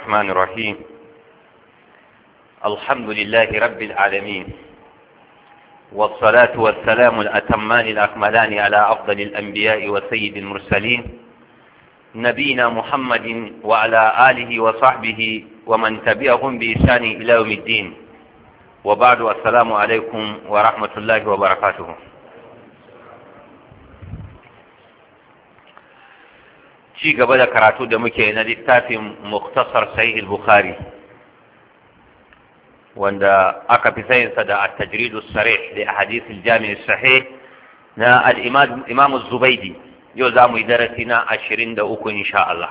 الرحمن الرحيم. الحمد لله رب العالمين، والصلاة والسلام الأتمان الأكملان على أفضل الأنبياء وسيد المرسلين نبينا محمد وعلى آله وصحبه ومن تبعهم بإحسان إلى يوم الدين، وبعد. السلام عليكم ورحمة الله وبركاته. ci gaba da karatu da muke na littafin Muktasar Sahih al-Bukhari, wanda aka fi sayinsa da at-tajrid as-sarih li ahadith al-jami' as-sahih na al-Imam az-Zubaydi. Yau zamu yi darasi na 23 insha Allah.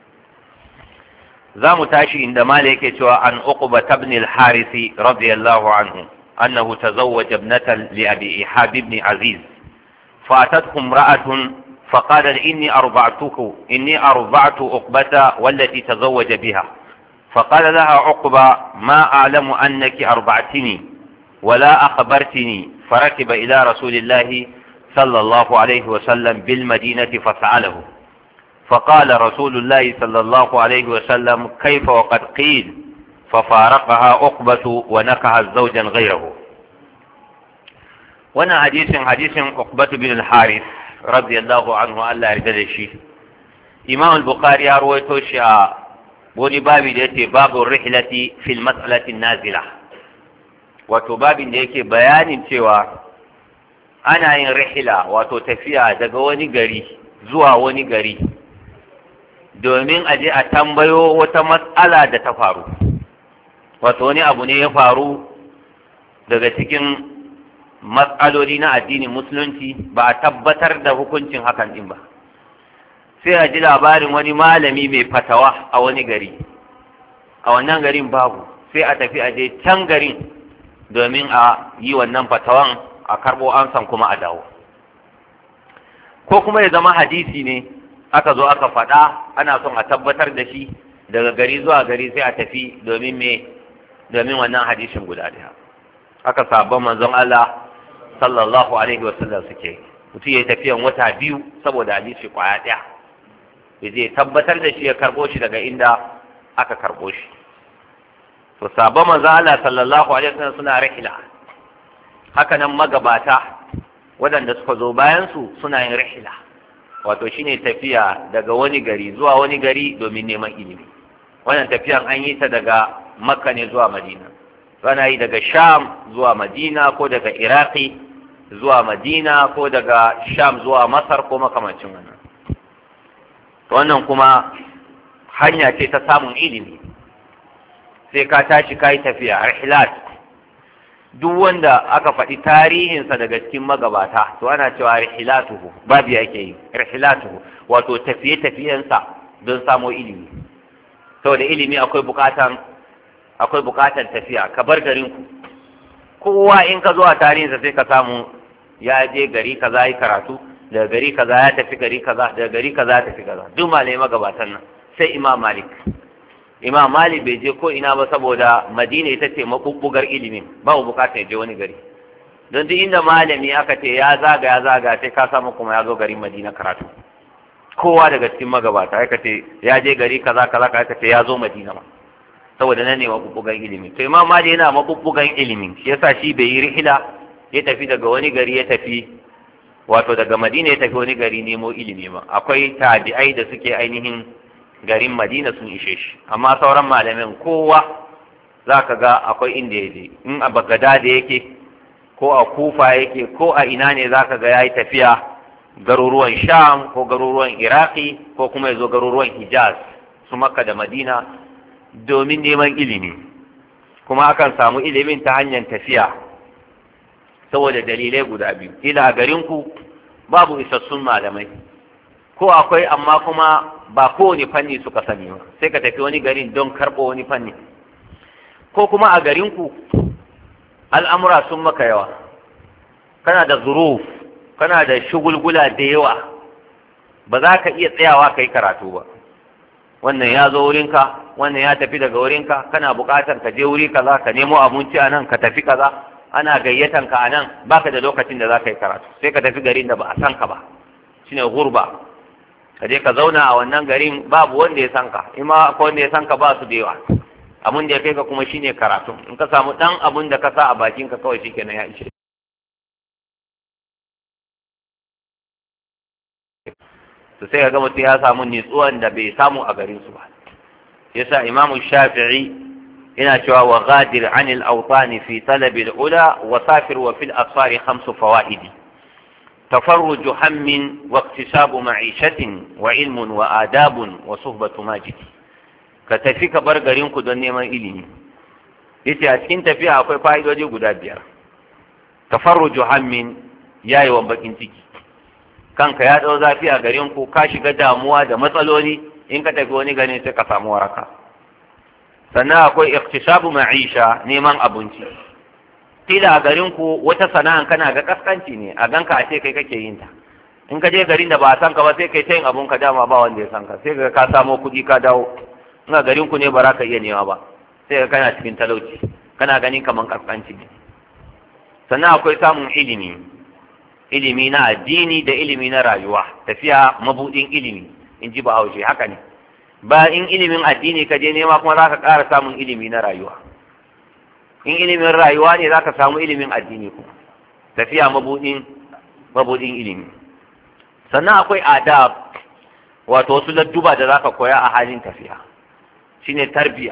Zamu tashi inda mala yake cewa an Uqba ibn al-Harith radiyallahu anhu annahu tazawwaja ibnatan li Abi Ihab ibn Aziz فأتته امرأة فقال إني أرضعت عقبة والتي تزوج بها، فقال لها عقبة ما أعلم أنك أرضعتني ولا أخبرتني، فركب إلى رسول الله صلى الله عليه وسلم بالمدينة فسأله، فقال رسول الله صلى الله عليه وسلم كيف وقد قيل، ففارقها عقبة ونكح زوجا غيره. وانا حديث عقبة بن الحارث radiyallahu anhu, Allah ya yarda da shi. Imam al-Bukhari ya rawaito shi a wani babi da yake babu rihlati fil mas'alati nazila, wato babin da yake bayanin cewa ana yin rihla, wato tafiya daga wani gari zuwa wani gari domin a je a tambayo wata mas'ala da ta faru, wato wani abu ne ya faru daga cikin matsaloli na addinin musulunci, ba a tabbatar da hukuncin hakan din ba, sai a ji labarin wani malami mai fatawa a wani gari, a wannan garin babu, sai a tafi a je can garin domin a yi wannan fatawan, a karɓo ansan kuma a dawo. Ko kuma ya zama hadisi ne aka zo aka faɗa, ana son a tabbatar da shi daga gari zuwa gari, sai a tafi domin wannan hadisin guda ɗaya. Aka sabon manzon Allah sallallahu alaihi wasallam suke, mutum ya yi tafiyan wata 2 saboda hadisi kwaya ɗaya, ya je tabbatar da shi, ya karɓo shi daga inda aka karɓo shi. To sabon manzon Allah sallallahu alaihi wasallam suna rihla, haka nan magabata waɗanda suka zo bayan su suna yin rihla, wato shine tafiya daga wani gari zuwa wani gari domin neman ilimi. Wannan tafiyan an yi ta daga Makka ne zuwa Madina, ana yi daga Sham zuwa Madina, ko daga Iraki zuwa Madina, ko daga Sham zuwa Masar, ko makamancin wannan. Wannan kuma hanya ce ta samun ilimi, sai ka tashi ka yi tafiya rihlat. Duk wanda aka faɗi tarihinsa daga cikin magabata, to ana cewa rihlatuhu, babu yake yi rihlatuhu, wato tafiye-tafiyensa don samo ilimi. Saboda ilimi akwai bukatan tafiya, ka bar garinku. Kowa in ka zo a tarihinsa sai ka samu ya je gari kaza yi karatu, daga gari kaza ya tafi gari kaza, daga gari kaza ya tafi kaza. Duk malamai magabatan nan sai Imam Malik bai je ko ina ba, saboda Madina ita ce mabubbugar ilimin, babu bukatar ya je wani gari. Don duk inda malami aka ce ya zaga sai ka samu kuma ya zo garin Madina karatu. Kowa daga cikin magabata aka ce ya je gari kaza aka ce ya zo Madina ma, saboda nan ne mabubbugan ilimi. To Imam Malik yana mabubbugan ilimin, shi yasa shi bai yi rihla ya tafi daga wani gari, ya tafi wato daga Madina ya tafi wani gari nemo ilimi ba. Akwai tabi'ai da suke ainihin garin Madina sun ishe shi, amma sauran malamin kowa zaka ga akwai inda ya je. In a Bagdad yake, ko a Kufa yake, ko a ina ne zaka ga yayi tafiya garuruwan Sham ko garuruwan Iraki, ko kuma yazo garuruwan Hijaz, su Makka da Madina, domin neman ilimi. Kuma akan samu ilimin ta hanyar tafiya saboda dalilai guda biyu. Ila a garinku babu isassun malamai, ko akwai amma kuma ba kowane fanni suka sani ba, sai ka tafi wani garin don karɓo wani fanni. Ko kuma a garinku al'amura sun maka yawa, kana da zuruf, kana da shugulgula da yawa, ba za ka iya tsayawa ka yi karatu ba. Wannan ya zo wurinka, wannan ya tafi daga wurinka, kana buƙatar ka je wuri kaza, ka nemo abinci a nan, ka tafi kaza, ana gayyatan ka a nan, baka da lokacin da za ka yi karatu, sai ka tafi garin da ba a san ka ba, shine gurba. ka je ka zauna a wannan garin babu wanda ya san ka, in ma akwai wanda ya san ka ba su da yawa. Abun da ya kai ka kuma shine karatu, in ka samu dan abun da ka sa a bakin ka kawai shikenan ya ishe. to sai ga mutum ya samu nitsuwan da bai samu a garin su ba. yasa imamu Shafi'i yana cewa wa ghadir anil awtani fi talab al ula wa safir wa fil asfar khamsu fawaid tafarruj hammin wa iktisab ma'ishatin wa ilmun wa adabun wa suhbatu majid. ka tafi ka bar garin ku don neman ilimi. yace a cikin tafiya akwai fa'idoji guda 5. tafarruj hammin yayi wa bakin ciki, kanka ya dau zafi a garin ku, ka shiga damuwa da matsaloli, in ka tafi wani gani sai ka samu waraka. sannan akwai iktisabu ma'isha, neman abinci. kila a garin ku wata sana'an kana ga kaskanci ne, a ganka a ce kai kake yin ta. in ka je garin da ba a san ka ba sai kai ta yin abun ka, dama ba wanda ya san ka, sai ka samo kuɗi ka dawo. in a garin ku ne ba za ka iya nema ba, sai ka kana cikin talauci, kana ganin kaman kaskanci ne. sannan akwai samun ilimi na addini da ilimi na rayuwa. tafiya mabudin ilimi in ji Bahaushe, haka ne. ba in ilimin addini ka je nema kuma za ka ƙara samun ilimi na rayuwa. in ilimin rayuwa ne za ka samu ilimin addini kuma. tafiya mabudin ilimi. sannan akwai adab, wato wasu ladduba da za ka koya a halin tafiya, shine tarbiya.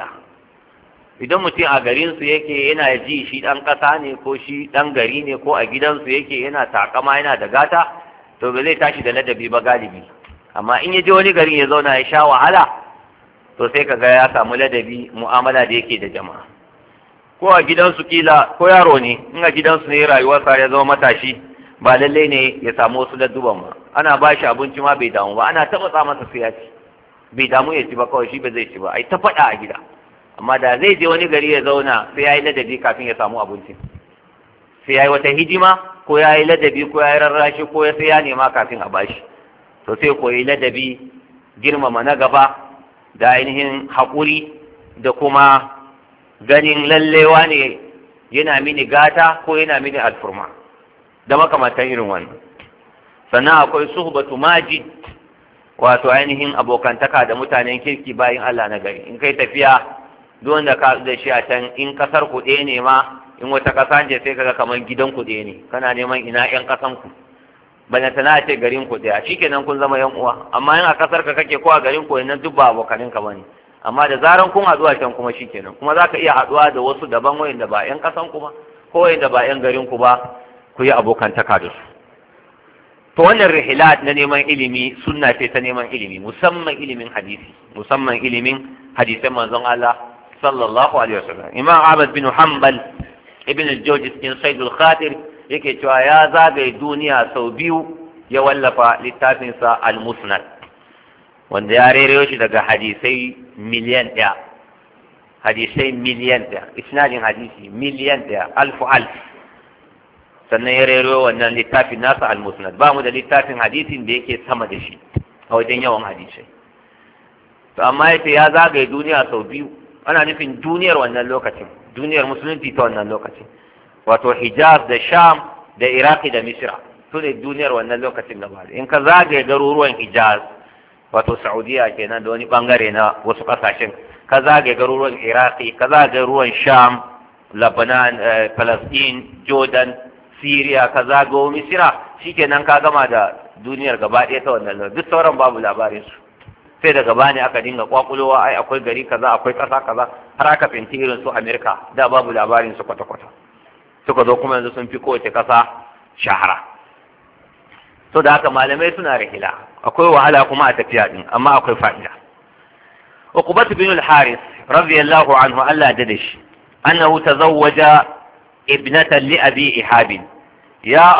idan mutum a garinsu yake yana ji shi ɗan ƙasa ne ko shi ɗan gari ne ko a gidansu yake yana takama yana da gata, to ba zai tashi da ladabi ba galibi. amma in ya je wani garin ya zauna ya sha wahala, to sai kaga ya samu ladabi, mu'amala da yake da jama'a. ko a gidansu kila ko yaro ne, in a gidansu ne rayuwarsa ya zama matashi, ba lallai ne ya samu wasu ladduban ba. ana ba shi abinci ma bai damu ba, ana taɓa masa sai ya ci, bai damu ya ci ba, kawai shi ba zai ci ba, ai ta faɗa a gida. amma da zai je wani gari ya zauna, sai ya yi ladabi kafin ya samu abinci, sai ya yi wata hidima, ko ya yi ladabi, ko ya yi rarrashi, ko sai ya nema kafin a bashi. to sai koyi ladabi, girmama na gaba, da ainihin haƙuri, da kuma ganin lallewa ne yana mini gata ko yana mini alfurma, da makamantan irin wannan. sannan akwai suhbatu majid, wato ainihin abokantaka da mutanen kirki bayin Allah na gari. in kai tafiya duk wanda ka da shi a can, in kasar ku ɗaya ne ma, in wata ƙasa ce sai kaga kamar gidan ku ɗaya ne, kana neman ina ƴan ƙasan ku, bana tana ce garin ku ɗaya, shikenan kun zama ƴan uwa. amma in a ƙasar ka kake ko a garin ku nan duk ba abokanin ka bane. amma da zaran kun haɗu a can kuma shikenan, kuma za ka iya haɗuwa da wasu daban wayanda ba ƴan ƙasan ku ba, ko wayanda ba ƴan garin ku ba, ku yi abokantaka da su. to wannan rihilat na neman ilimi sunna ce ta neman ilimi, musamman ilimin hadisi, musamman ilimin hadisan manzon Allah sallallahu alaihi wasallam. imam Ahmad bin Hanbal ibn al-Jawzi cikin Sayd al-Khatir yake cewa ya zagaye duniya sau 2 ya wallafa littafin sa al-Musnad, wanda ya rereyo shi daga hadisai miliyan 1, hadisai miliyan 1, isnadin hadisi miliyan 1, alfu. sannan ya rereyo wannan littafin nasa al-Musnad. ba mu da littafin hadisin da yake sama da shi a wajen yawan hadisai. to amma yace ya zagaye duniya sau 2, ana nufin duniyar wannan lokacin, duniyar musulunci ta wannan lokacin, wato Hijaz da Sham da Iraki da Misra, su ne duniyar wannan lokacin gaba. in ka zagaye garuruwan Hijaz, wato Saudiya kenan da wani bangare na wasu kasashen, ka zagaye garuruwan Iraki, ka zagaye garuruwan Sham, Lebanon, Palestine, Jordan, Syria, ka zagaye Misra, shikenan ka gama da duniyar gaba ɗaya ta wannan lokacin. duk sauran babu labarin su. sai daga bani aka dinga kwakulowa, ai akwai gari kaza, akwai kasa kaza, har aka finti irin su Amerika, da babu labarin su kwata-kwata. suka zo kuma yanzu sun fi kowace kasa shahara. to da haka malamai suna rihila, akwai wahala kuma a tafiya din, amma akwai fa'ida. Uqbah bin al-Harith radiyallahu anhu, Allah da shi, annahu tazawwaja ibnatan li abi Ihab. ya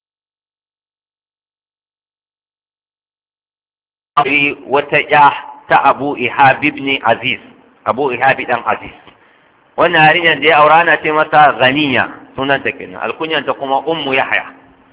wata ya ta Abu Ihab ibn Aziz, Abu Ihab dan Aziz. wannan yarinyar da ya aura na ce masa Ghaniya, sunan ta kenan, alkunyan ta kuma Ummu Yahya.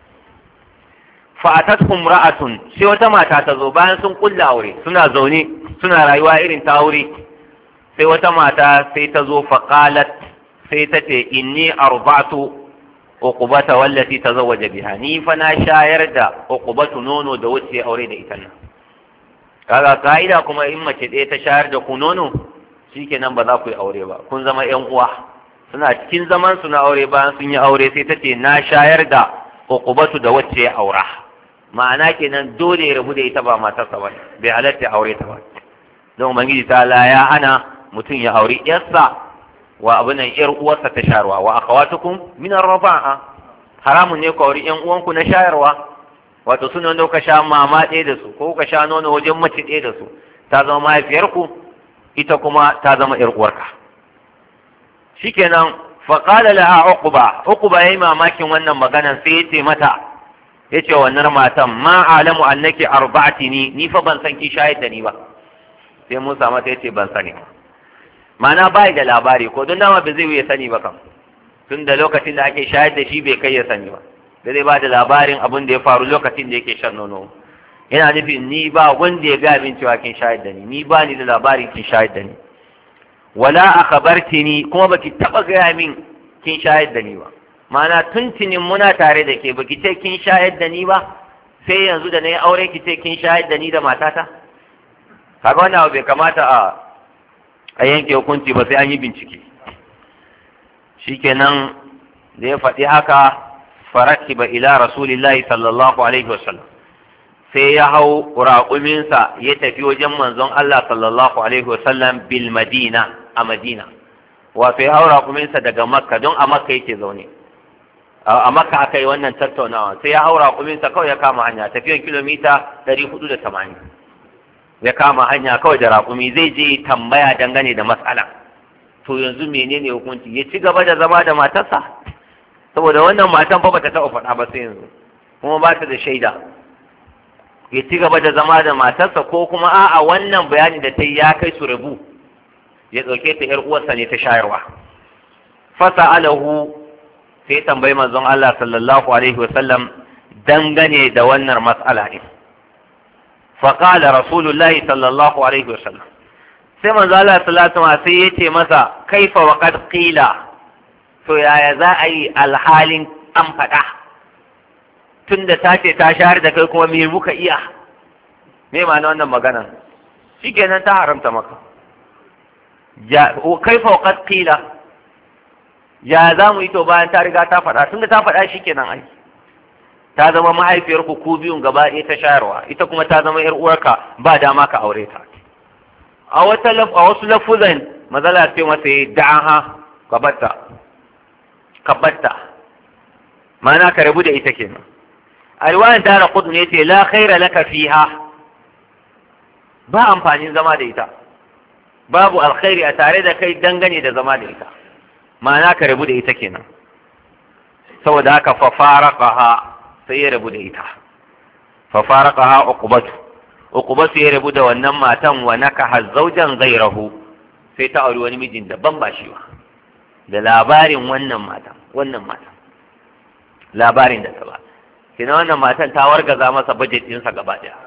fa atatkum ra'atun, sai wata mata ta zo bayan sun kulla aure, suna zaune suna rayuwa irin ta aure. sai wata mata sai ta zo fa qalat, sai ta ce inni arba'tu Uqbata wallati tazawwaja biha, ni fa na shayar da Uqbatu nono da wuce aure da ita nan. kaga ka'ida kuma in mace ɗaya ta shayar da ku nono shikenan ba za ku yi aure ba, kun zama ƴan uwa. Suna cikin zaman su na aure, bayan sun yi aure sai ta ce na shayar da Uqbatu da wacce ya aura, ma'ana kenan dole ya rabu da ita, ba matarsa ba, bai halatta aure ta ba. don ubangiji ta ya hana mutum ya auri yarsa wa abunan yar uwarsa ta shayarwa, wa akhawatukum min ar-raba'a, haramun ne ku auri yan uwanku na shayarwa, wato suna wanda ka sha mama ɗaya da su ko ka sha nono wajen mace ɗaya da su, ta zama mahaifiyarku ita kuma ta zama yar uwarka. Shikenan fa qala laha uqba yayi mamakin wannan maganan, sai yace mata, yace wannan matan, ma alamu annaki arba'atini, ni fa ban san ki shayar da ni ba. Sai Musa mata yace ban sani ba, ma'ana bai da labari, ko don dama ba zai yi sani ba kam, tun da lokacin da ake shayar da shi bai kai ya sani ba, da zai ba da labarin abin da ya faru lokacin da yake shan nono. Yana nufin ni ba wanda ya ga min cewa kin shayar da ni ba ni da labarin kin shayar da ni, wala akhbartini, kuma baki taba gaya min kin shayar da ni ba, ma'ana tuntunin muna tare da ke baki ce kin shayar da ni ba, sai yanzu da na yi aure ki ce kin shayar da ni da matata. Kaga wannan abu bai kamata a yanke hukunci ba, sai an yi bincike. Shikenan da ya faɗi haka, farakiba ila rasulillahi sallallahu alaihi wasallam, sai ya hau raƙuminsa ya tafi wajen manzon Allah sallallahu alaihi wasallam bil Madina, a Madina. Wato ya hau raƙuminsa daga Makka, don a Makka yake zaune. A Makka aka yi wannan tattaunawa, sai ya hau raƙuminsa kawai ya kama hanya, tafiyan kilomita 480. Ya kama hanya kawai da raƙumi, zai je tambaya dangane da matsala. To yanzu menene hukunci? Ya ci gaba da zama da matarsa? Saboda wannan matan fa bata taɓa faɗa ba sai yanzu, kuma ba ta da shaida. Ya ci gaba da zama da matarsa, ko kuma a'a wannan bayani da ta yi ya kai su rabu, ya ɗauke ta ‘yar uwarsa ne ta shayarwa. Fasa alahu, sai tambayi manzon Allah sallallahu alaihi wasallam dangane da wannan matsala ne. Faƙala Rasulullahi sallallahu alaihi wasallam, sai manzon Allah sallallahu alaihi wasallam sai ya ce masa, kaifa wa qad qila, to yaya za a yi alhalin an faɗa, tunda ta ce ta shayar da kai, kuma me muka iya, me ma'ana wannan maganan? Shikenan ta haramta maka. Kaifa wa qad qila, ya za mu yi to bayan ta riga ta faɗa, tunda ta faɗa shikenan ai, ta zama mahaifiyarku ku biyun gaba ɗaya ta shayarwa, ita kuma ta zama 'yar uwarka, ba dama ka aure ta. A wasu lafuzan mazala ce masa ya da'aha, ka batta, ma'ana ka rabu da ita kenan. A riwayar Dara Qutb ne ce la khaira laka fiha, ba amfanin zama da ita, babu alkhairi a tare da kai dangane da zama da ita, ma'ana ka rabu da ita kenan. Saboda haka fa faraqaha, sai ya rabu da ita. Fa faraqaha Uqbatu ya rabu da wannan matan, wa nakaha zawjan ghayrahu, sai ta auri wani mijin daban ba shi ba, da labarin wannan matan labarin da ta ba. Kina wannan matan ta wargaza masa budget ɗinsa gaba ɗaya.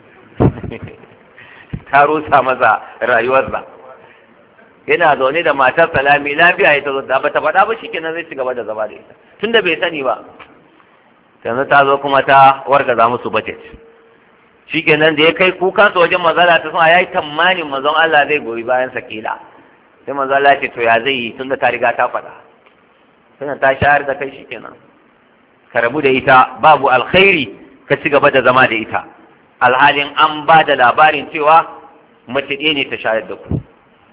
Ta rusa masa rayuwarsa. Yana zaune da matar salami lafiya, ya ta zo da bata faɗa ba, shikenan zai ci gaba da zama da ita, tunda bai sani ba. Yanzu ta zo kuma ta wargaza musu budget. Shikenan da ya kai kukansa wajen manzala ta suna, yayi tamanin manzon Allah zai goyi bayan sakila. Sai manzon Allah ce to ya zai yi, tunda ta riga ta faɗa, tunda ta shayar da kai, shikenan ka rabu da ita, babu alkhairi ka ci gaba da zama da ita, alhalin an ba da labarin cewa mace ɗaya ne ta shayar da ku.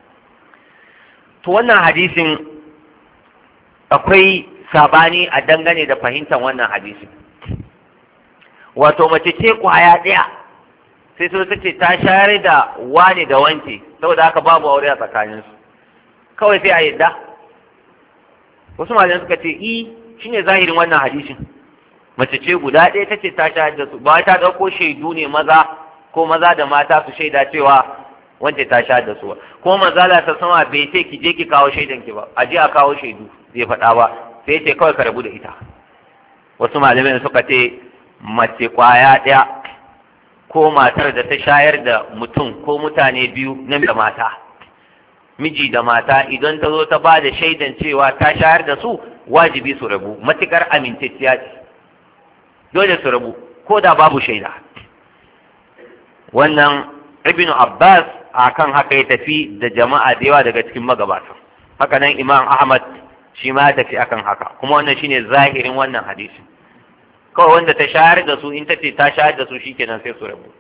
To wannan hadisin akwai sabani a dangane da fahimtar wannan hadisin. Wato mace ce kwaya ɗaya sai so ta ce ta shayar da wane da wance, saboda haka babu aure a tsakaninsu, kawai sai a yadda. Wasu malamai suka ce shine zahirin wannan hadisin, mace ce guda ɗaya ta ce ta shayar da su, ba ta ɗauko shaidu ne maza ko maza da mata su shaida cewa wance ta shayar da su ba, ko maza da ta sama bai ce ki je ki kawo shaidan ki ba, a je a kawo shaidu zai faɗa ba, sai ce kawai ka rabu da ita. Wasu malamai suka ce mace kwaya ɗaya ko matar da ta shayar da mutum ko mutane biyu na da mata, miji da mata, idan ta zo ta ba da shaidan cewa ta shayar da su, wajibi su rabu, matukar amintacciya ce, dole su rabu ko da babu shaida. Wannan ibn Abbas akan haka ya tafi da jama'a da yawa daga cikin magabata. Haka nan Imam Ahmad shi ma ya tafi akan haka, kuma wannan shine zahirin wannan hadisi. Kawai wanda ta shayar da su in ta ce ta shayar da su shikenan sai su rabu.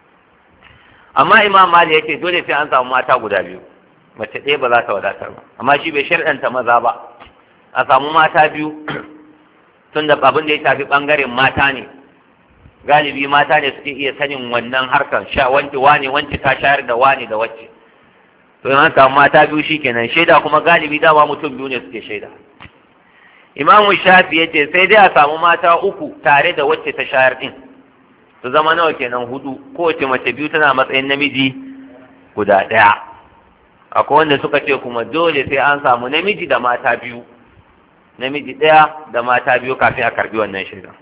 Amma Imam Malik yake dole sai an samu mata guda biyu, mace ɗaya ba za ta wadatar ba, amma shi bai sharɗanta maza ba, a samu mata biyu tun da abin da ya shafi ɓangaren mata ne, galibi mata ne suke iya sanin wannan harkar wance ta shayar da wane da wacce, to an samu mata biyu shikenan. Shaida kuma galibi dama mutum biyu ne suke shaida. Imamu Shafi ya ce sai dai a samu mata uku tare da wacce ta shayar din, su zama nawa kenan? hudu. Kowace mace biyu tana matsayin namiji guda ɗaya. Akwai wanda suka ce kuma dole sai an samu namiji da mata biyu, namiji ɗaya da mata biyu kafin a karbi wannan shaidan.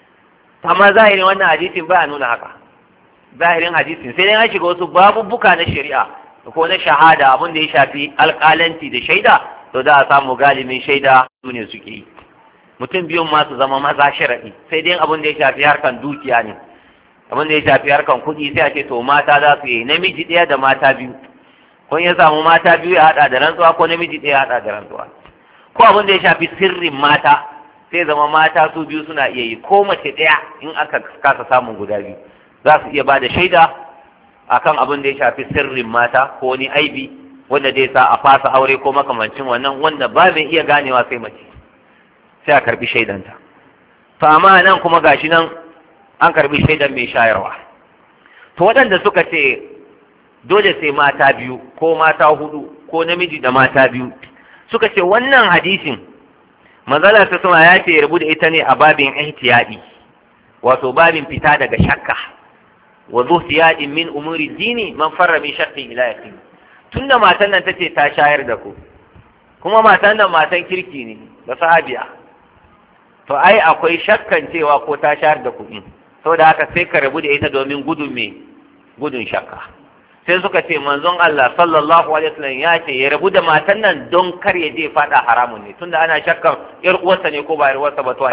Amma zahirin wannan hadisin ba a nuna haka. Zahirin hadisin sai dai an shiga wasu babubuka na shari'a ko na shahada, abin da ya shafi alƙalanci da shaida, to za a samu galibin shaida su ne suke yi. Mutum biyun ma su zama maza sharaɗi, sai dai abin da ya shafi harkan dukiya ne, abin da ya shafi harkan kuɗi sai a ce to mata za su yi namiji ɗaya da mata biyu, ko ya samu mata biyu ya haɗa da rantsuwa ko namiji ɗaya ya haɗa da rantsuwa. Ko abin da ya shafi sirrin mata sai zama mata su biyu suna iya yi, ko mace ɗaya in aka kasa samun guda biyu za su iya ba da shaida akan abin da ya shafi sirrin mata ko wani aibi wanda zai sa a fasa aure ko makamancin wannan, wanda ba mai iya ganewa sai mace, sai a karbi shaidanta. To amma nan kuma gashi nan an karbi shaidan mai shayarwa. To waɗanda suka ce dole sai mata biyu ko mata hudu ko namiji da mata biyu, suka ce wannan hadisin manzala ta sama ya ce ya rabu da ita ne a babin ihtiyadi, wato babin fita daga shakka, wa zuhtiyadin min umuri dini man farra min shakki ila yaqin. Tunda matan nan tace ta shayar da ku, kuma matan nan matan kirki ne da sahabiya, to ai akwai shakkan cewa ko ta shayar da ku din, saboda haka sai ka rabu da ita domin gudun shakka. Sai suka ce manzon Allah sallallahu alaihi wasallam ya ce ya rabu da matan nan don kar ya je fada haramun ne, tunda ana shakkan yar uwarsa ne ko ba yar uwarsa ba, to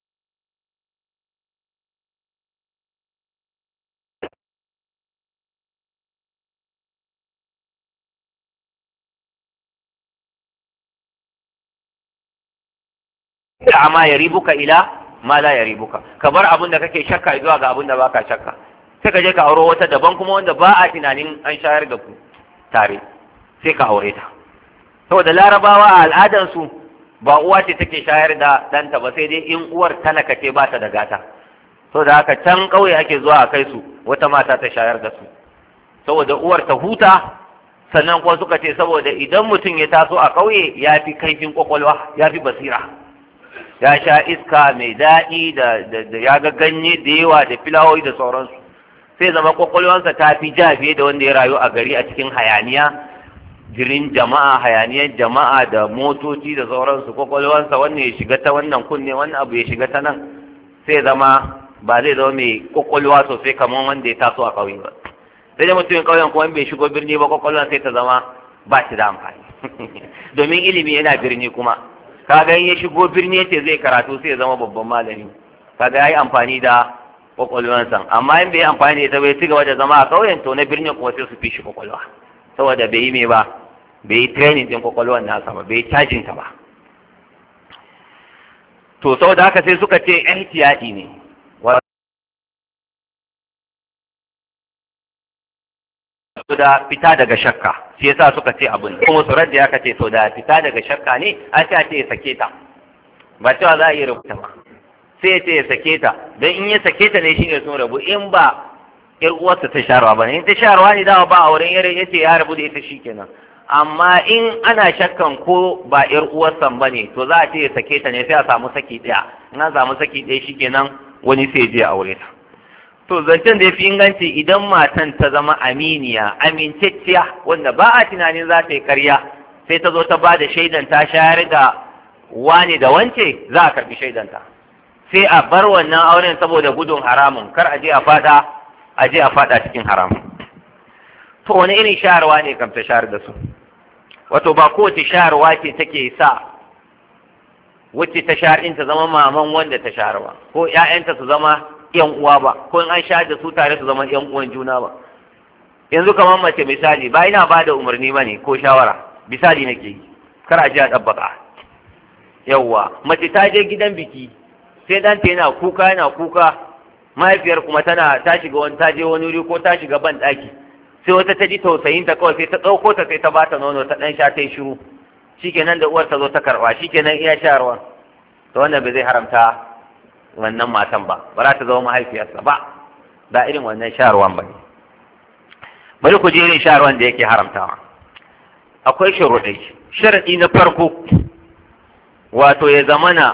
amma ya ribuka ila ma la ya ribuka, ka bar abin da kake shakka zuwa ga abin da baka shakka, sai ka je ka auro wata daban kuma wanda ba a tunanin an shayar da ku tare, sai ka aure ta. Saboda larabawa a al'adansu ba uwa ce take shayar da ɗanta ba, sai dai in uwar talaka ce ba ta da gata, saboda haka can ƙauye ake zuwa a kai su wata mata ta shayar da su, saboda uwar ta huta. Sannan kuma suka ce saboda idan mutum ya taso a ƙauye ya fi kaifin ƙwaƙwalwa, ya fi basira, ya sha iska mai daɗi da ya ga ganye da yawa da filawoyi da sauransu, sai zama kwakwalwansa ta fi ja fiye da wanda ya rayu a gari a cikin hayaniya, jirin jama'a, hayaniyar jama'a da motoci da sauransu. Kwakwalwansa wannan ya shiga ta wannan kunne, wannan abu ya shiga ta nan, sai zama ba zai zama mai kwakwalwa sosai kamar wanda ya taso a ƙauye ba. Sai da mutumin ƙauyen kuma bai shigo birni ba, kwakwalwan sai ta zama ba shi da amfani domin ilimi yana birni kuma. Kaga in ya shigo birni yace zai karatu sai ya zama babban malami, kaga yayi amfani da kwakwalwansa. Amma in bai amfani da ita bai ci gaba da zama a ƙauyen, to na birnin kuma sai su fi shi kwakwalwa, saboda bai yi me ba, bai yi training din kwakwalwan nasa ba, bai yi cajin ta ba. To saboda haka sai suka ce ihtiyadi ne, da fita daga shakka, shi yasa suka ce abin kuma su radda aka ce to da fita daga shakka ne a ce ya sake ta, ba cewa za a yi rubuta ba, sai ya ce ya sake ta, don in ya sake ta ne shine sun rabu, in ba yar uwarsa ta sharwa ba ne, in ta sharwa ne dama ba auren yare ya ce ya rabu da ita shikenan. Amma in ana shakkan ko ba yar uwarsa ba ne, to za a ce ya sake ta ne, sai a samu saki ɗaya, in an samu saki ɗaya shikenan wani sai je aure ta. To zancen da ya fi inganci idan matan ta zama aminiya, amintacciya, wanda ba a tunanin za ta yi karya, sai ta zo ta ba da shaidan ta shayar da wani da wance, za a karbi shaidanta, sai a bar wannan auren saboda gudun haramun, kar a je a fada cikin haramun. To wani irin shayarwa ne kam ta shayar da su? Wato ba kowace shayarwa ce take sa wacce ta shayar ta zama maman wanda ta shayarwa, ko 'ya'yanta su zama yan uwa ba, ko in an sha da su tare su zama yan uwan juna ba. yanzu kamar mace misali ba ina ba da umarni bane ko shawara, misali nake yi, kar a ji a ɗabbaka. Yawwa mace ta je gidan biki sai ɗanta yana kuka, mahaifiyar kuma ta shiga wani, ta je wani wuri ko ta shiga ban ɗaki, sai wata ta ji tausayin ta kawai sai ta ɗauko ta sai ta bata nono ta ɗan sha ta yi shiru, shikenan da uwar ta zo ta karɓa, shikenan iya shayarwa, to wannan bai zai haramta wannan matan ba za ta zama mahaifiyarsa ba irin wannan shayarwan ba ne. Bari ku je irin shayarwan da yake haramtawa. Akwai shuruɗai. Sharaɗi na farko wato ya zamana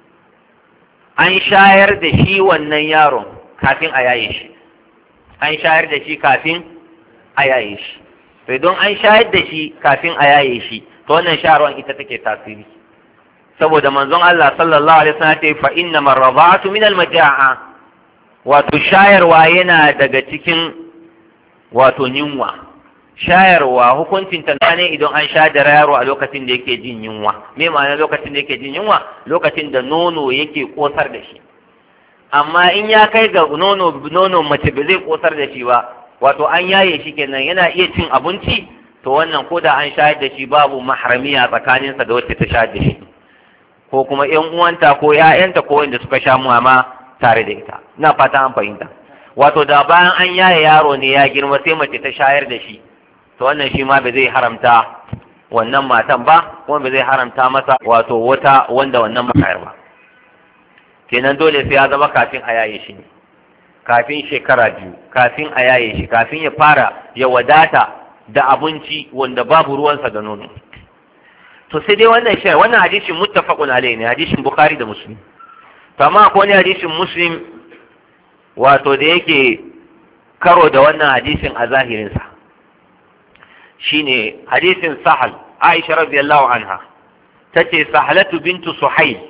an shayar da shi wannan yaron kafin a yaye shi. An shayar da shi kafin a yaye shi. To don an shayar da shi kafin a yaye shi, to wannan shayarwan ita take tasiri. Saboda manzon Allah sallallahu alaihi wasallam ya ce fa inna ar-rada'atu min al-majaa'a, wato shayarwa yana daga cikin wato yunwa. Shayarwa hukuncin ta ne idan an shayar da yaro a lokacin da yake jin yunwa. Me ma'ana lokacin da yake jin yunwa? Lokacin da nono yake kosar da shi. Amma in ya kai ga nono mace ba zai kosar da shi ba, wato an yaye shi kenan yana iya cin abinci, to wannan ko da an shayar da shi babu mahramiya tsakaninsa da wacce ta shayar da shi, ko kuma ƴan uwanta ko ƴaƴanta ko wanda suka sha mama tare da ita. Ina fata an fahimta. Wato da bayan an yaye yaro ne ya girma sai mace ta shayar da shi, to wannan shi ma ba zai haramta wannan matan ba, kuma ba zai haramta masa wato wata wanda wannan makayar ba. Kenan dole sai ya zama kafin a yaye shi ne, kafin shekara 2, kafin a yaye shi, kafin ya fara ya wadata da abinci wanda babu ruwansa da nono. To sai dai wannan hadisin muttafaqun alayhi ne, hadisin Bukhari da Muslim. To amma akwai wani hadisin Muslim wato da yake karo da wannan hadisin a zahirinsa. Shine hadisin Sahal, Aisha radiyallahu anha tace Sahalatu bintu Suhayl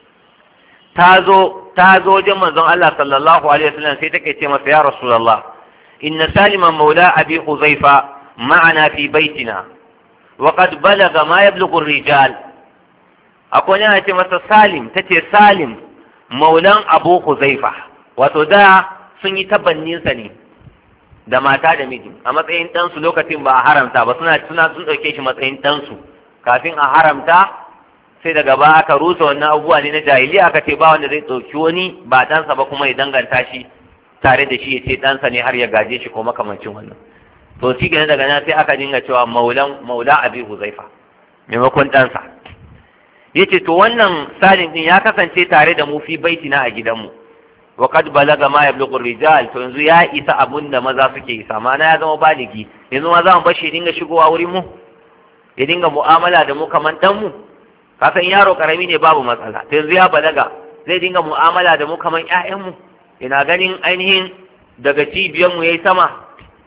ta zo wajen manzon Allah sallallahu alaihi wasallam sai take ce masa ya Rasulullah, inna Saliman maula Abi Huzaifa ma'ana fi baitina وقد بلغ ما يبلغ الرجال. akwai yana ce masa Salim, tace Salim maulan Abu Huzaifa, wato da sun yi tabanninsa ne da mata da miji a matsayin ɗansu lokacin ba a haramta ba, sun ɗauke shi matsayin ɗansu kafin a haramta, sai daga ba aka rusa wannan abubuwa ne na jahiliya, aka ce ba wanda zai ɗauki wani ba ɗansa ba kuma ya danganta shi tare da shi ya ce ɗansa ne har ya gaje shi ko makamancin wannan. To shi gane daga nan sai aka dinga cewa maula Abi Huzaifa maimakon ɗansa. Yace to wannan Salim din ya kasance tare da mu fi baitina a gidanmu, wa qad balaga ma yablughu rijal, to yanzu ya isa abun da maza suke isa, ma'ana ya zama baligi, yanzu ma za mu bashi dinga shigowa wurin mu ya dinga mu'amala da mu kaman dan mu. Kasan yaro karami ne babu matsala, to yanzu ya balaga zai dinga mu'amala da mu kaman ƴaƴan mu, ina ganin ainihin daga cibiyan mu yayi sama,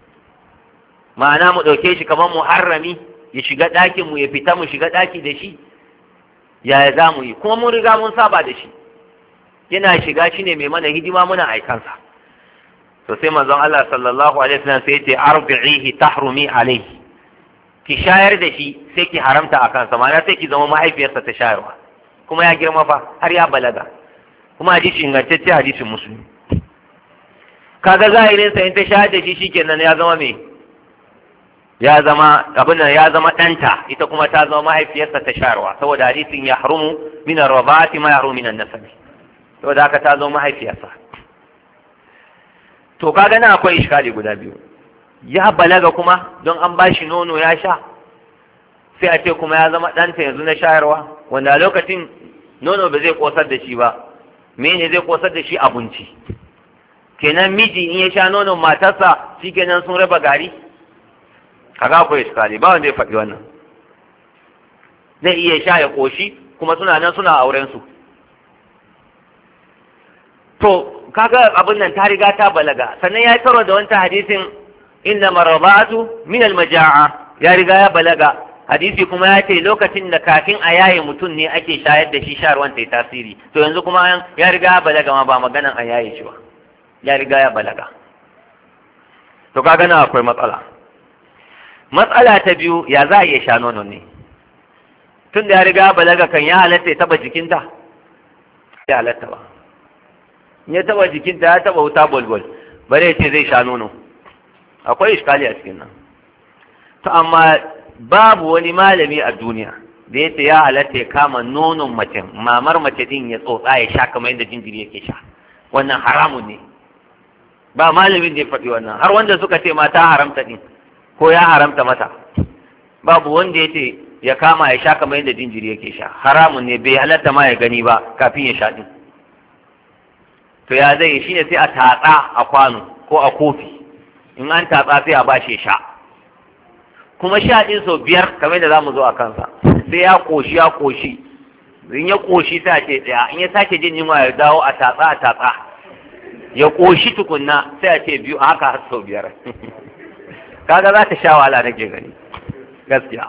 ma'ana mu ɗauke shi kamar muharrami, ya shiga ɗakin mu ya fita mu shiga ɗaki da shi, yaya za mu yi? Kuma mun riga mun saba da shi, yana shiga shi ne mai mana hidima muna aikansa. To sai manzon Allah sallallahu alaihi wasallam sai ya ce arbi'ihi tahrumi alaihi, ki shayar da shi sai ki haramta a kansa, ma'ana sai ki zama mahaifiyarsa ta shayarwa, kuma ya girma fa har ya balaga, kuma hadisi ingantacce hadisin Muslim. Kaga zahirinsa in ta shayar da shi shikenan ya zama me? Ya zama ɗanta, ita kuma ta zama mahaifiyarsa ta shayarwa, saboda hadisin ya harumu min ar-rabati ma yahrumu min an-nasab, saboda haka ta zama mahaifiyarsa. To kaga nan akwai iskali guda biyu, ya balaga kuma don an bashi nono ya sha, sai a ce kuma ya zama ɗanta yanzu na shayarwa, wanda a lokacin nono ba zai kosar da shi ba, mene zai kosar da shi? Abinci. Kenan miji in ya sha nonon matarsa shikenan sun raba gari? Kaga akwai iskali, ba wanda ya faɗi wannan. Zai iya sha ya ƙoshi kuma suna nan suna auren su. To kaga abin nan ta riga ta balaga, sannan ya yi karo da wancan hadisin inna marabatu min almaja'a, ya riga ya balaga. Hadisi kuma ya ce lokacin da kafin a yaye mutum ne ake shayar da shi shayarwan ta yi tasiri. To yanzu kuma ya riga ya balaga ma ba maganan a yaye shi ba, ya riga ya balaga. To kaga nan akwai matsala. Matsala ta biyu, ya za a iya sha nono ne? Tun da ya riga balaga kan ya halatta ya taba jikinta? Ya halatta ba. In ya taba jikinta ya taba wuta bolbol, bare ya ce zai sha nono. akwai iskali a cikin nan. To amma babu wani malami a duniya da yace ya halatta ya kama nonon mace, mamar mace din ya tsotsa ya sha kamar yadda jinjiri yake sha, wannan haramun ne. Ba malamin da ya faɗi wannan, har wanda suka ce mata haramta din ko ya haramta mata, babu wanda yace ya kama ya sha kamar yadda jinjiri yake sha, haramun ne, bai halatta ma ya gani ba kafin ya sha din. To ya zai shine sai a tatsa a kwano ko a kofi, in an tatsa sai a bashi sha, kuma sha din sau 5 kamar yadda zamu zo a kansa, sai ya koshi in ya koshi sai a ce tsaya, in ya sake jin yunwa ya dawo a tatsa ya koshi tukunna sai a ce 2, haka har sau 5. Kaga za ta sha wahala nake gani gaskiya.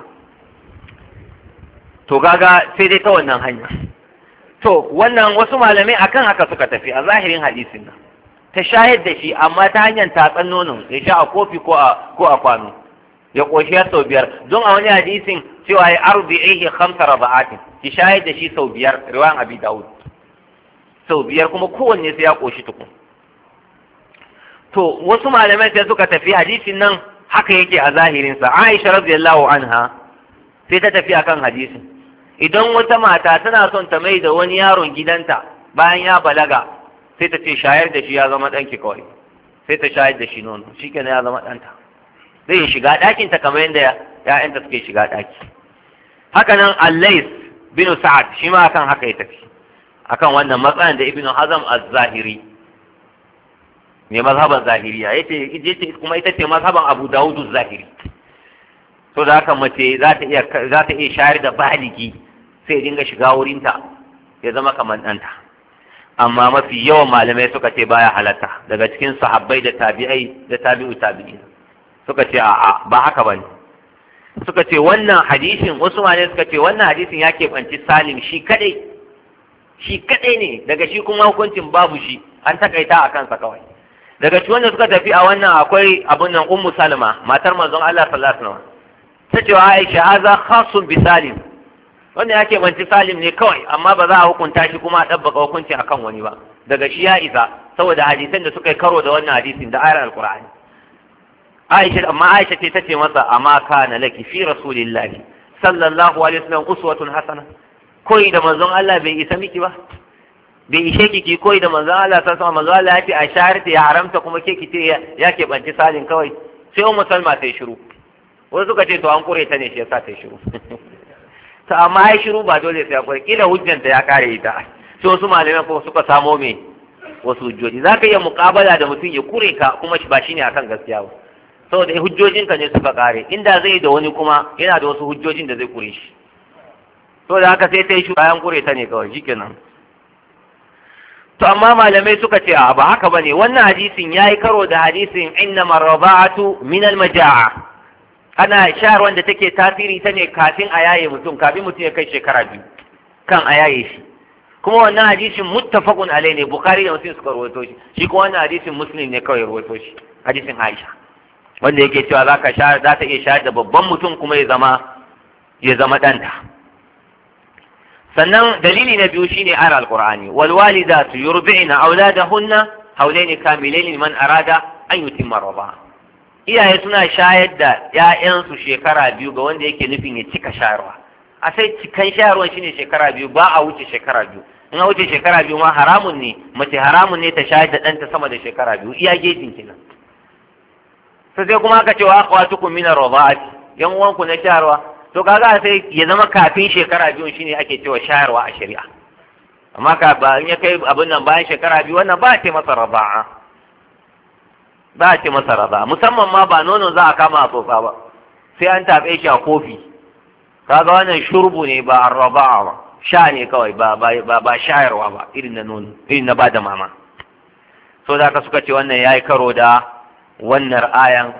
To kaga sai dai ta wannan hanya. To wannan wasu malamai akan haka suka tafi a zahirin hadisin nan, ta shayar da shi amma ta hanyar tatsan nonon ya sha a kofi ko a kwano ya koshi ya sau 5, don a wani hadisin cewa ya arbi'ihi 5 raba'atin, ki shayar da shi sau 5, riwayan Abi Dawud, sau 5 kuma kowanne sai ya koshi tukun. To wasu malamai sai suka tafi hadisin nan haka yake a zahirinsa. Aisha radiyallahu anha sai ta tafi akan hadisin, idan wata mata tana son ta mai da wani yaron gidanta bayan ya balaga, sai ta ce shayar da shi ya zama ɗanki kawai, sai ta shayar da shi nono, shi kenan ya zama ɗanta, zai shiga ɗakinta kamar yadda ‘ya'yanta suke shiga ɗaki. Haka nan Allais bin Sa'ad shi ma akan haka ya tafi, akan wannan matsayin da Ibn Hazm az-Zahiri mai mazhaban zahiriya yace kuma ita ce mazhaban Abu Dawud az-Zahiri. So da haka mace za ta iya shayar da baligi sai ya dinga shiga wurinta ya zama kamar ɗanta. Amma mafi yawan malamai suka ce baya halatta, daga cikin sahabbai da tabi'ai da tabi'u tabi'in suka ce a'a ba haka bane. Suka ce wannan hadisin, wasu malamai suka ce wannan hadisin ya keɓanci Salim shi kadai ne, daga shi kuma hukuncin babu shi, an takaita a kansa kawai. Daga cikin wanda suka tafi a wannan akwai abun nan Ummu Salma, matar manzon Allah sallallahu alaihi wasallam, ta ce wa Aisha haza khasun bi Salim, wanda yake banci Salim ne kawai, amma ba za a hukunta shi kuma a dabbaka hukunci akan wani ba, daga shi ya isa, saboda hadisan da suka yi karo da wannan hadisin da ayar alqur'ani. Aisha ce ta ce masa amma kana laki fi rasulillahi sallallahu alaihi wasallam uswatun hasana, koyi da manzon Allah bai isa miki ba, bai ishe ki koyi da manzon Allah sallallahu alaihi wasallam. Manzon Allah ya ce a sharita ya haramta kuma ke ki ce ya ke banci Salim kawai. Sai Ummu Salma ta yi shiru, wasu suka ce to an kure ta ne shi yasa ta yi shiru. To amma ai shiru ba dole sai akwai, kila hujjanta ya kare ita, sai wasu malamai kuma suka samo me wasu hujjoji. Za ka iya muƙabala da mutum ya kure ka kuma ba shi ne akan gaskiya ba, saboda hujjojinka ne suka kare, inda zai da wani kuma yana da wasu hujjojin da zai kure shi. Saboda haka sai ta yi shiru, bayan kure ta ne kawai shikenan. To amma malamai suka ce a ba haka bane, wannan hadisin yayi karo da hadisin innama rada'atu min al-majaa, ana shayar wanda take tasiri ta ne kafin a yaye mutum, kafin mutum ya kai shekara 2 kan a yaye shi. Kuma wannan hadisin muttafaqun alai ne, Bukhari da Muslim suka rawaito shi kuma wannan hadisin Muslim ne kawai rawaito shi, hadisin Aisha wanda yake cewa za ta iya shayar da babban mutum kuma ya zama ɗanta. Sannan dalili na biyu shine ayar alqur'ani, wal walidatu yurbi'na auladahunna hawlaini kamilaini liman arada an yutimma ar-rida'a. Iyaye suna shayar da ƴaƴansu shekara 2 ga wanda yake nufin ya cika shayarwa. A sai cikan shayarwa shine shekara 2, ba a wuce shekara 2. In a wuce shekara 2 ma haramun ne, mace haramun ne ta shayar da ɗanta sama da shekara 2, iya gejin kenan. Sai kuma aka ce wa akhwatukum min ar-rida'ati, yan uwanku na shayarwa. To kaga sai ya zama kafin shekara 2 shine ake cewa shayarwa a shari'a. Amma ka ba in ya kai abin nan bayan shekara 2 wannan ba ce masa raba'a. Ba ce masa raba'a, musamman ma ba nono za a kama a tsotsa ba. Sai an tafe shi a kofi. Kaga wannan shurbu ne ba raba'a ba. Sha ne kawai ba shayarwa ba, irin na nono, irin na bada mama. So da ka suka ce wannan yayi karo da wannan ayan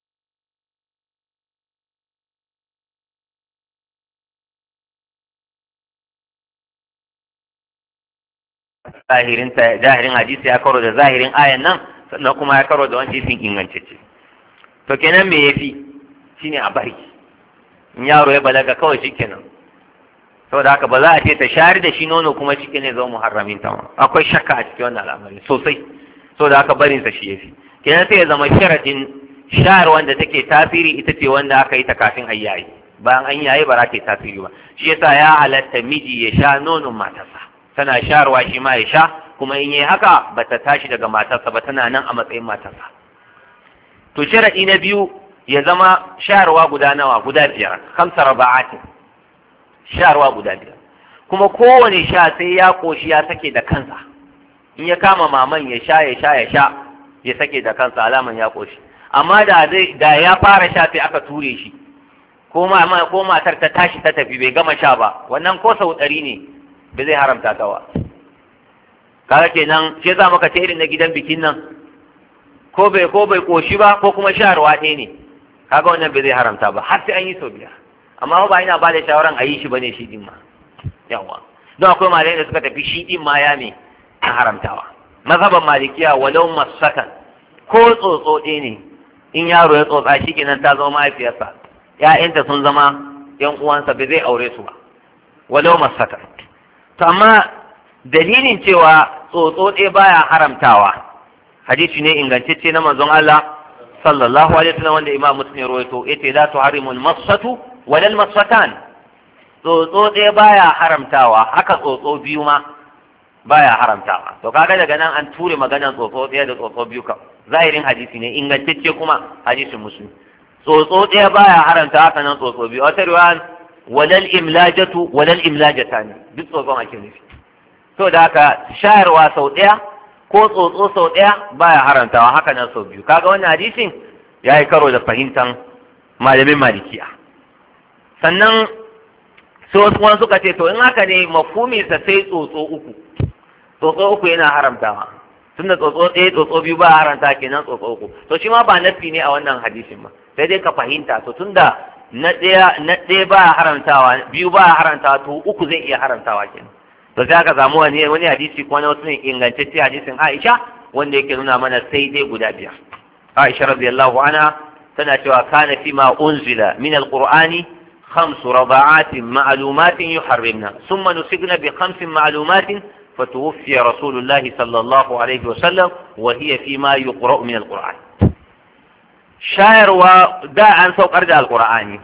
zahirin hadisi ya karo da zahirin ayan nan, sannan kuma ya karo da wani hadisin ingantacce. To kenan me yafi shine a bari, in yaro ya balaga kawai shikenan. Saboda haka ba za a ce ta shayar da shi nono kuma shi ne zama muharramin ta, akwai shakka a cikin wannan al'amari sosai. Saboda haka barin sa shi yafi. Kenan sai ya zama sharadin shayarwa da take tasiri ita ce wanda aka yi ta kafin a yayi, bayan an yayi ba za ta yi tasiri ba. Shi yasa ya halatta miji ya sha nonon matarsa, tana shayarwa shi ma ya sha, kuma in yi haka ba ta tashi daga matarsa ba, tana nan a matsayin matarsa. To sharaɗi na biyu ya zama shayarwa guda nawa? Guda 5, 5 raba'atin, shayarwa guda 5, kuma kowane sha sai ya koshi ya sake da kansa. In ya kama maman ya sha ya sake da kansa, alaman ya koshi. Amma da ya fara sha sai aka ture shi, ko matar ta tashi ta tafi bai gama sha ba, wannan ko sau 100 ne bai zai haramta ta ba. Kaga kenan sai za maka ta irin na gidan bikin nan, ko bai koshi ba ko kuma shayarwa ɗaya ne, kaga wannan bai zai haramta ba har sai an yi sau 5. Amma ba ina ba da shawaran a yi shi bane shi din ma, yawa, don akwai malamai da suka tafi shi din ma ya me a haramtawa. Mazhaban malikiya walau masatan, ko tsotso ɗaya ne, in yaro ya tsotsa shi kenan ta zama mahaifiyarsa, ƴaƴanta sun zama ƴan uwansa, bai zai aure su ba walau masatan. To amma dalilin cewa tsotso ɗaya baya haramtawa, hadisi ne ingantacce na manzon Allah sallallahu alaihi wasallam wanda Imam Muslim ya rawaito, yace la tuharrimu al-massatu wala al-massatan. Tsotso ɗaya baya haramtawa, haka tsotso biyu ma baya haramtawa. To kaga daga nan an ture maganar tsotso ɗaya da tsotso biyu kam, zahirin hadisi ne ingantacce kuma hadisin Muslim. Tsotso ɗaya baya haramta, haka nan tsotso biyu. Wata riwaya walal imlajatu walal imlajatani, duk tsotson ake nufi. To da haka shayarwa sau ɗaya ko tsotso sau ɗaya baya haramtawa, haka nan sau biyu. Kaga wannan hadisin ya yi karo da fahimtar malamin malikiya. Sannan sai wasu kuma suka ce to in haka ne mafhuminsa sai tsotso uku yana haramtawa, tunda tsotso ɗaya tsotso biyu ba haramta, kenan tsotso uku. To shi ma ba nafi ne a wannan hadisin ba, sai dai ka fahimta. To tunda na ɗaya ba haramtawa, biyu ba haramtawa, to uku zai iya haramtawa kenan. To sai aka samu wani hadisi ko na wasu ne ingantacce hadisin Aisha wanda yake nuna mana sai dai guda 5. Aisha radiyallahu anha tana cewa kana fi ma unzila min alqur'ani 5 rada'atin ma'lumatin yuharrimna thumma nusigna bi 5 ma'lumatin فتوفي رسول الله صلى الله عليه وسلم وهي فيما يقرأ من القرآن. شاعر وداء عن سوق أرجع القرآن،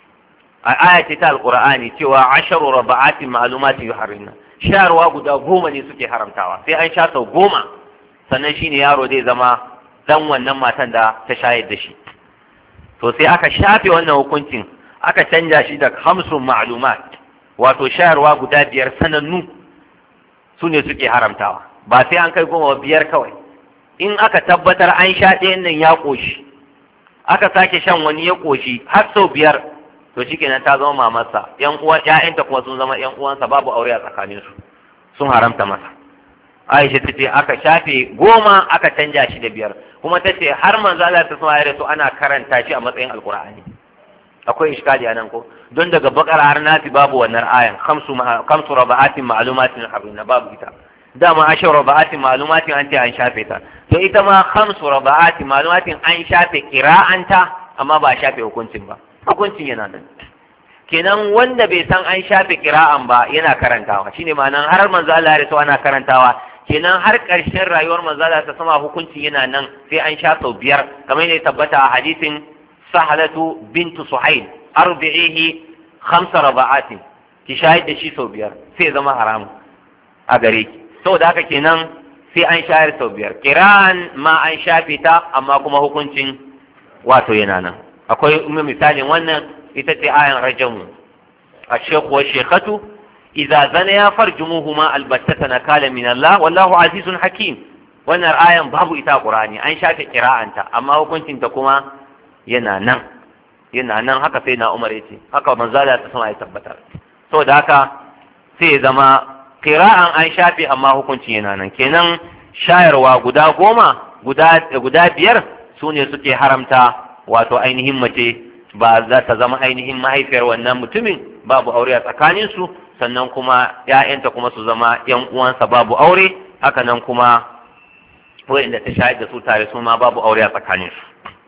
آية القرآن سوى 10 رضعات معلومات يحرمنا. شاعر وقدا قوما نسكي حرم تاوى في أن شاء قوما سنشين يارو دي زما dan wannan matan da ta shayar da shi. To sai aka shafe wannan hukuncin, aka canja shi da 5 ma'lumat, wato shayarwa guda 5 sanannu su ne suke haramtawa, ba sai an kai 5 kawai. In aka tabbatar an sha ɗayan nan ya ƙoshi, aka sake shan wani ya ƙoshi har sau 5, to shi kenan ta zama mamarsa, ƴaƴanta kuma sun zama ƴan uwansa, babu aure a tsakaninsu, sun haramta masa. Aisha ta ce aka shafe 10 aka canja shi da 5, kuma ta ce har manzo Allah ta sama ya rasu ana karanta shi a matsayin alqur'ani. Akwai iskali anan ko, don daga bakara har nasi babu wannan ayan 5 raba'atin ma'lumatin haruna, babu ita. Dama 10 raba'atin ma'lumatin an ce an shafe ta, to ita ma 5 raba'atin ma'lumatin an shafe qira'anta amma ba a shafe hukuncin ba, hukuncin yana nan. Kenan wanda bai san an shafe qira'an ba yana karantawa, shine ma'anan har manzo Allah ya rasu ana karantawa. Kenan har ƙarshen rayuwar manzo Allah ta sama hukuncin yana nan, sai an sha sau 5 kamar yadda tabbata a hadisin Sahalatu bintu Suhail, arbi'ihi 5 raba'atin, ki shayar da shi sau 5 sai zama haramu a gare ki. Saboda haka kenan sai an shayar sau 5. Qira'an ma an shafe ta amma kuma hukuncin wato yana nan. Akwai misalin wannan ita ce ayan rajamu, ash-shaykhu wash-shaykhatu idza zanaya farjumuhuma albattata nakala min Allah wallahu azizun hakim. Wannan ayan babu ita Qur'ani, an shafe qira'anta amma hukuncin ta kuma yana nan haka sai na Umar yace, haka manzo Allah ta sama ya tabbatar. Saboda haka sai zama qira'an an shafe amma hukuncin yana nan. Kenan shayarwa guda 10 guda 5 sune suke haramta wato ainihin mace ba za ta zama ainihin mahaifiyar wannan mutumin, babu aure a tsakaninsu, sannan kuma ‘ya'yanta kuma su zama ‘yan uwansa babu aure, haka nan kuma wa'inda ta shayar da su tare su ma babu aure a tsakaninsu.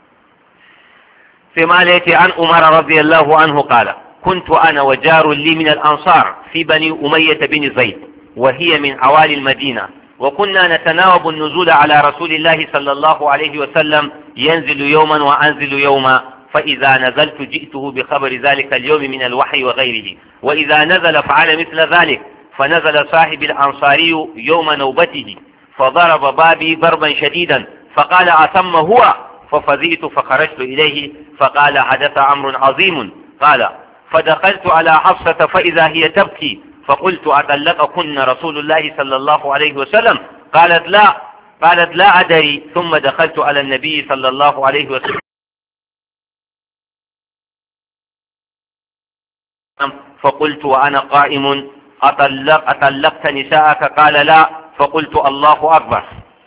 Sai ma ce an Umar radiyallahu anhu qala kuntu ana wa jarun li min al-ansar fi bani Umayyah bin Zaid wa hiya min awali al-Madina wa kunna natanawabu an-nuzul ala rasulillahi sallallahu alayhi wa sallam ينزل يوما وأنزل يوما فإذا نزلت جئته بخبر ذلك اليوم من الوحي وغيره وإذا نزل فعل مثل ذلك فنزل صاحب الأنصاري يوم نوبته فضرب بابي ضربا شديدا فقال أتم هو ففزئت فخرجت إليه فقال حدث أمر عظيم قال فدخلت على حفصة فإذا هي تبكي فقلت أطلقكن رسول الله صلى الله عليه وسلم قالت لا أدري ثم دخلت على النبي صلى الله عليه وسلم فقلت وأنا قائم أطلقت نساءك قال لا فقلت الله أكبر.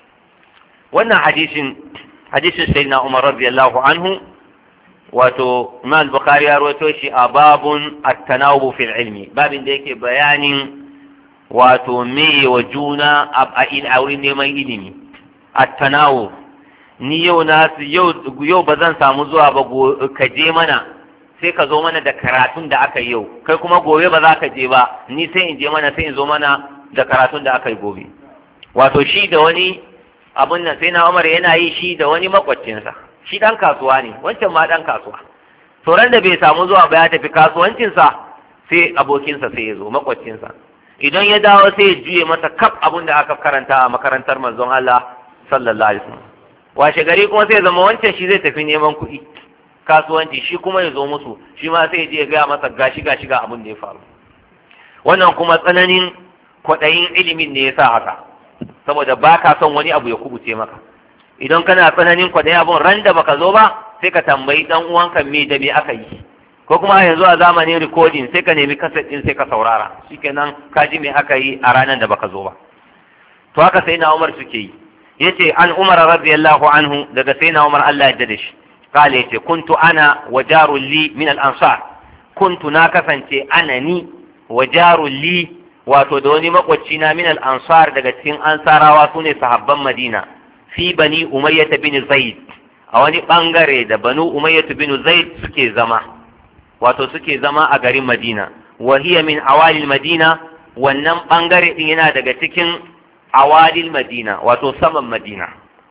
وأن حديث سيدنا عمر رضي الله عنه wato Imam Bukhari ya rawaito shi a babun at-tanawub fil ilmi babin da yake bayanin wato me wa juna a wurin neman ilimi at-tanawub ni yau bazan samu zuwa ba ka je mana sai ka zo mana da karatun da aka yi yau kai kuma gobe ba za ka je ba ni sai in je mana sai in zo mana da karatun da aka yi gobe wato shi da wani abun nan sai na Umar yana yi shi da wani makwaccinsa shi dan kasuwa ne wancan ma dan kasuwa to ran da bai samu zuwa ba ya tafi kasuwancinsa sai abokinsa sai ya zo makwaccinsa idan ya dawo sai ya juye masa kaf abin da aka karanta a makarantar manzon Allah sallallahu alaihi wasallam washe gari kuma sai ya zama wancan shi zai tafi neman kuɗi kasuwanci shi kuma ya zo musu shi ma sai ya je ya gaya masa gashi ga abin da ya faru wannan kuma tsananin kwaɗayin ilimin ne ya sa haka saboda ba ka son wani abu ya kubuce maka idan kana tsananin kwaɗayin abun ran da baka zo ba sai ka tambayi dan uwanka me da me aka yi ko kuma yanzu a zamanin recording sai ka nemi kaset din sai ka saurara shikenan ka ji me aka yi a ranar da baka zo ba to haka sai na Umar suke yi yace an Umar radiyallahu anhu daga sai na Umar Allah ya yarda shi kale yace kuntu ana wa jarul li min al ansar kuntu na kasance ana ni wa jarul li wato da wani makwacci na min al ansar daga cikin ansarawa sune sahabban Madina fi bani Umayyah bin Zaid a wani bangare da banu Umayyah bin Zaid suke zama wato suke zama a garin Madina wa hiya min awalil Madina wannan bangare din yana daga cikin awalil Madina wato saman Madina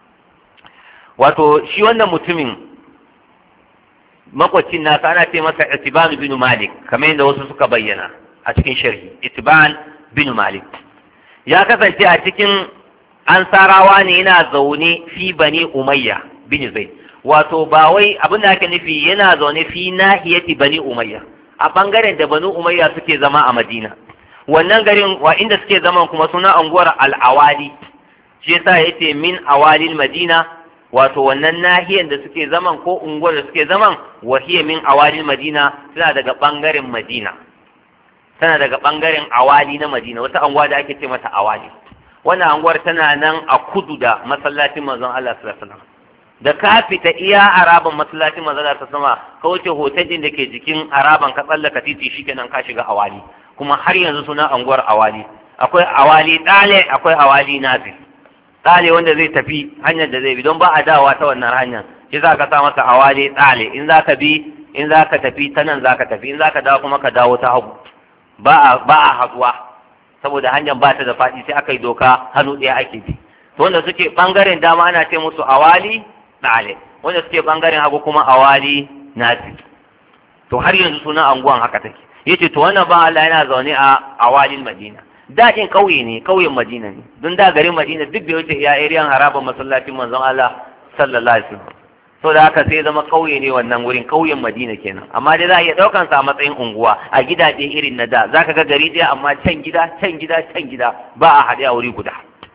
wato shi wannan mutumin makwacin nasa ana ce masa Itban bin Malik kamar yadda wasu suka bayyana a cikin sharhi Itban bin Malik ya kasance a cikin ansarawa ne yana zaune fi bani Umayya bin Zaid wato ba wai abin da ake nufi yana zaune fi nahiyati bani Umayya a bangaren da bani Umayya suke zama a Madina wannan garin wa inda suke zaman kuma suna anguwar al-Awali shi yasa yace min awalil Madina wato wannan nahiyar da suke zaman ko unguwar da suke zaman wa hiya min awalil Madina tana daga bangaren Madina tana daga bangaren awali na Madina wata anguwa da ake ce mata Awali wannan anguwar tana nan a kudu da masallacin manzon Allah sallallahu alaihi wasallam da ka fita iya araban masallacin manzon Allah sallallahu alaihi wasallam ka wuce hotel da ke jikin araban ka tsallaka titi shikenan ka shiga Awali kuma har yanzu suna anguwar Awali akwai Awali Dale akwai Awali Nafi Dale wanda zai tafi hanyar da zai bi don ba a dawowa ta wannan hanyar shi za ka sa masa Awali Dale in za ka tafi ta nan za ka tafi in za ka dawo kuma ka dawo ta hagu ba a haduwa saboda hanyar ba ta da faɗi sai aka yi doka hannu ɗaya ake bi to wanda suke ɓangaren dama ana ce musu Awali Dale wanda suke ɓangaren hagu kuma Awali Nafi to har yanzu suna anguwan haka take yace to wannan ban Allah yana zaune a Awalin Madina daɗin ƙauye ne ƙauyen Madina ne don da garin Madina duk bai wuce iya ariyan harabar masallacin manzon Allah sallallahu alaihi wasallam so da haka sai zama ƙauye ne wannan wurin ƙauyen Madina kenan amma dai za a iya ɗaukan sa a matsayin unguwa a gidaje irin na da zaka ga gari ɗaya amma can gida ba a haɗe a wuri guda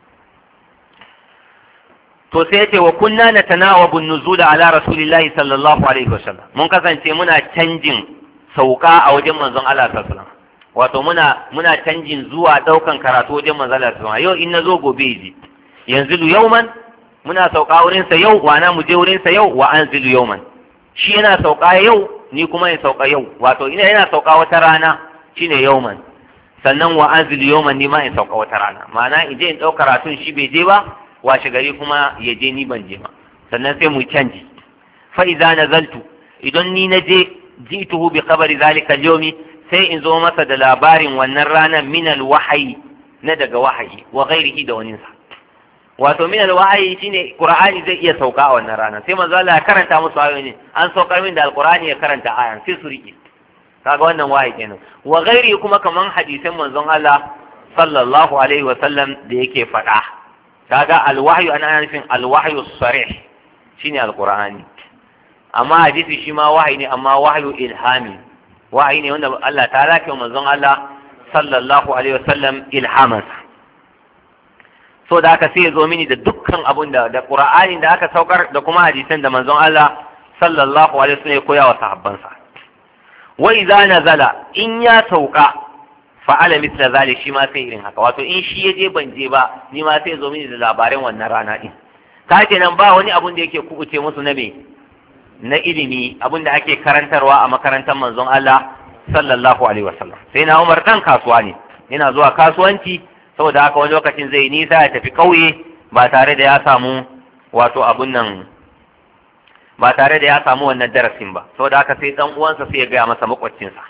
to sai yace wa kunna natanawabu an-nuzul ala rasulillahi sallallahu alaihi wasallam mun kasance muna canjin sauka a wajen manzon Allah sallallahu alaihi wasallam wato muna canjin zuwa daukan karatu wajen manzon Allah sallallahu alaihi wasallam yau in nazo gobe ji yanzilu yawman muna sauka wurin sa yau wana mu je wurin sa yau wa anzilu yawman shi yana sauka yau ni kuma in sauka yau wato ina yana sauka wata rana shine yawman sannan wa anzilu yawman ni ma in sauka wata rana ma'ana in je in dauka karatun shi bai je ba washe gari kuma ya je ni ban je ba sannan sai mu canji fa idza nazaltu idan ni naje jituhu bi khabari zalika al-yawmi sai in zo masa da labarin wannan ranar min al-wahyi na daga wahayi wa ghairihi da waninsa wato min alwahyi shine qur'ani zai iya sauka a wannan rana sai manzo Allah ya karanta musu ayoyi an saukar min da alqur'ani ya karanta ayan sai su rike kaga wannan wahayi kenan wa ghairi kuma kaman hadisin manzon Allah sallallahu alaihi wa sallam da yake faɗa kaga alwahyu ana nufin alwahyu sarih shine alqur'ani amma hadisi shi ma wahayi ne amma wahyu ilhami wahayi ne wanda Allah ta rake manzon Allah sallallahu alaihi wa sallam ilhaman so da aka sai ya zo mini da dukkan abun da qur'anin da aka saukar da kuma hadisan da manzon Allah sallallahu alaihi wa sallam ya koya wa sahabbansa wa idza nazala in ya sauka fa'ala mithla zalik shi ma sai irin haka wato in shi yaje ban je ba ni ma sai zo mini da labarin wannan rana din ka kenan ba wani abun da yake kubuce musu na me na ilimi abun da ake karantarwa a makarantar manzon Allah sallallahu alaihi wasallam sai na Umar dan kasuwa ne yana zuwa kasuwanci saboda haka wani lokacin zai nisa ya tafi kauye ba tare da ya samu wato abun nan ba tare da ya samu wannan darasin ba saboda haka sai dan uwansa sai ya gaya masa makwaccinsa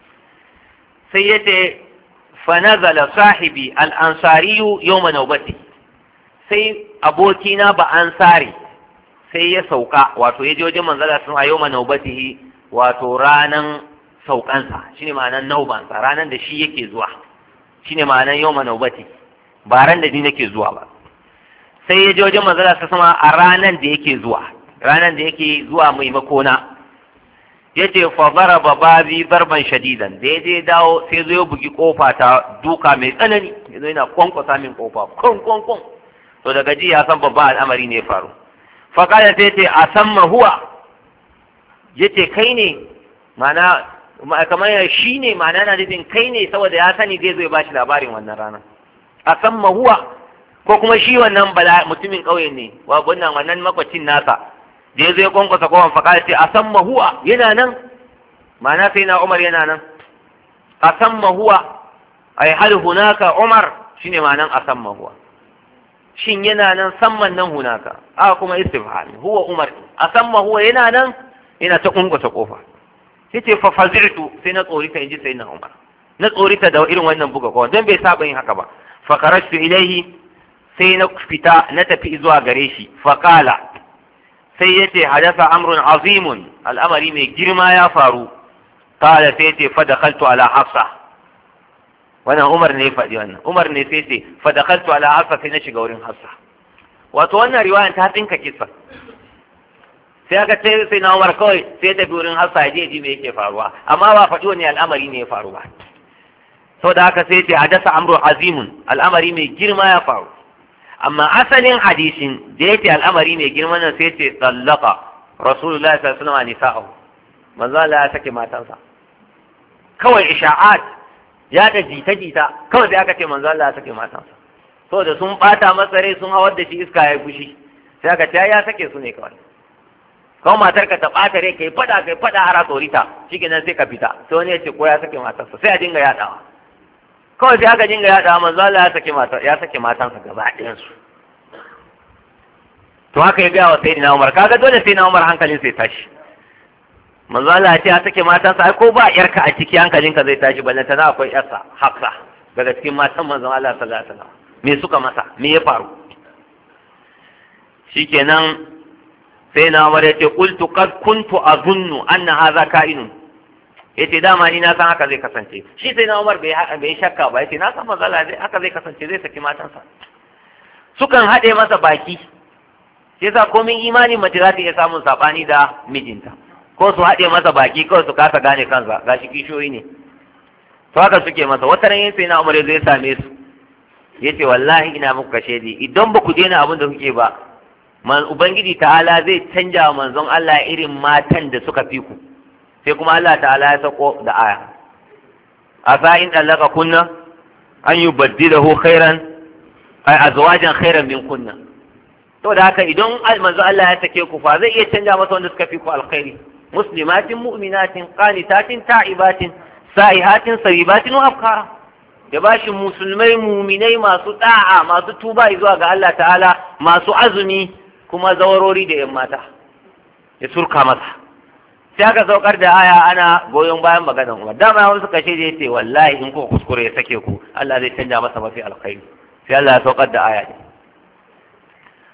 sai yace fa nazala sahibi al-ansari yawma nawbati sai abokina ba ansari sai ya sauka wato yaje wajen manzala sun a yawma nawbatihi wato ranan saukansa shine ma'anan naubansa ranan da shi yake zuwa shine ma'anan yawma nawbati ba ran da ni nake zuwa ba sai yaje wajen manzala sun a ranan da yake zuwa ranan da yake zuwa maimakona yace fa daraba babi darban shadidan da yaje dawo sai zo ya bugi kofa ta duka mai tsanani yazo yana kwankwasa min kofa kon to daga ji ya san babban al'amari ne ya faru fa kada sai yace asamma huwa yace kai ne mana kamar shi ne mana na nufin kai ne saboda ya sani zai zo ya bashi labarin wannan rana asamma huwa ko kuma shi wannan mutumin kauyen ne wannan makwacin nasa da ya zo ya kwankwasa kowan faƙa ce a san mahuwa yana nan ma'ana sai na Umar yana nan a san mahuwa ai hal hunaka Umar shine ma'anan a san mahuwa shin yana nan samman nan hunaka aka kuma istifham huwa Umar a san mahuwa yana nan yana ta kwankwasa kofa yace fa fazirtu sai na tsorita inji sai na Umar na tsorita da irin wannan buga kowa don bai saba yin haka ba fa kharajtu ilaihi sai na fita na tafi zuwa gare shi fa qala sai yace hadasa amrun azimun al'amari mai girma ya faru qala sai yace fa dakhaltu ala hafsa wannan Umar ne faɗi wannan Umar ne sai yace fa dakhaltu ala hafsa sai na shiga wurin hafsa wato wannan riwayan ta tsinka kissa sai aka ce sai na Umar kawai sai ta bi wurin hafsa je ji me yake faruwa amma ba faɗi wani al'amari ne ya faru ba saboda haka sai yace hadasa amrun azimun al'amari mai girma ya faru amma asalin hadisin da yake al'amari mai girma nan sai ce tsallaka rasulullahi sallallahu alaihi wasallam nisa'ahu manzo Allah ya sake matansa kawai isha'at ya da jita kawai sai aka ce manzo Allah ya sake matansa saboda sun bata masa rai sun hawar da shi iska ya fushi sai aka ce ya sake su ne kawai matar ka ta bata rai kai fada har a tsorita shikenan sai ka fita sai wani ya ce ko ya sake matansa sai a dinga yadawa kawai sai aka dinga yaɗa manzo Allah ya sake matansa gaba ɗayan su to haka ya ga wa sayyidina Umar kaga dole sayyidina Umar hankalin sai tashi manzo Allah ya ce ya sake matansa ai ko ba yarka a ciki hankalinka zai tashi balle tana akwai yarsa Hafsa daga cikin matan manzo Allah sallallahu alaihi wasallam me suka masa me ya faru shikenan sayyidina Umar ya ce qultu qad kuntu azunnu anna hadha ka'inun yace dama ni na san haka zai kasance shi sai na Umar bai shakka ba yace na san mazala haka zai kasance zai saki matansa sukan haɗe masa baki yasa komin imani mace za ta iya samun sabani da mijinta ko su haɗe masa baki kawai su kasa gane kansa gashi kishoyi ne to haka suke masa wata ran sai na Umar zai same su yace wallahi ina muku kashe di idan ba ku daina abin da kuke ba ubangiji ta'ala zai canja wa manzon Allah irin matan da suka fi ku sai kuma Allah ta'ala ya sako da aya asa in dallaka kunna an yubaddilahu khairan ay azwajan khairan min kunna to da haka idan manzo Allah ya sake ku fa zai iya canja masa wanda suka fi ku alkhairi muslimatin mu'minatin qanitatin ta'ibatin sa'ihatin sawibatin wa abkara ya bashi musulmai mu'minai masu da'a masu tuba zuwa ga Allah ta'ala masu azumi kuma zawarori da yan mata ya surka masa sai aka saukar da aya ana goyon bayan maganar Umar dama wani suka ce yace wallahi in ku kuskure ya sake ku Allah zai canja masa mafi alkhairi sai Allah ya saukar da aya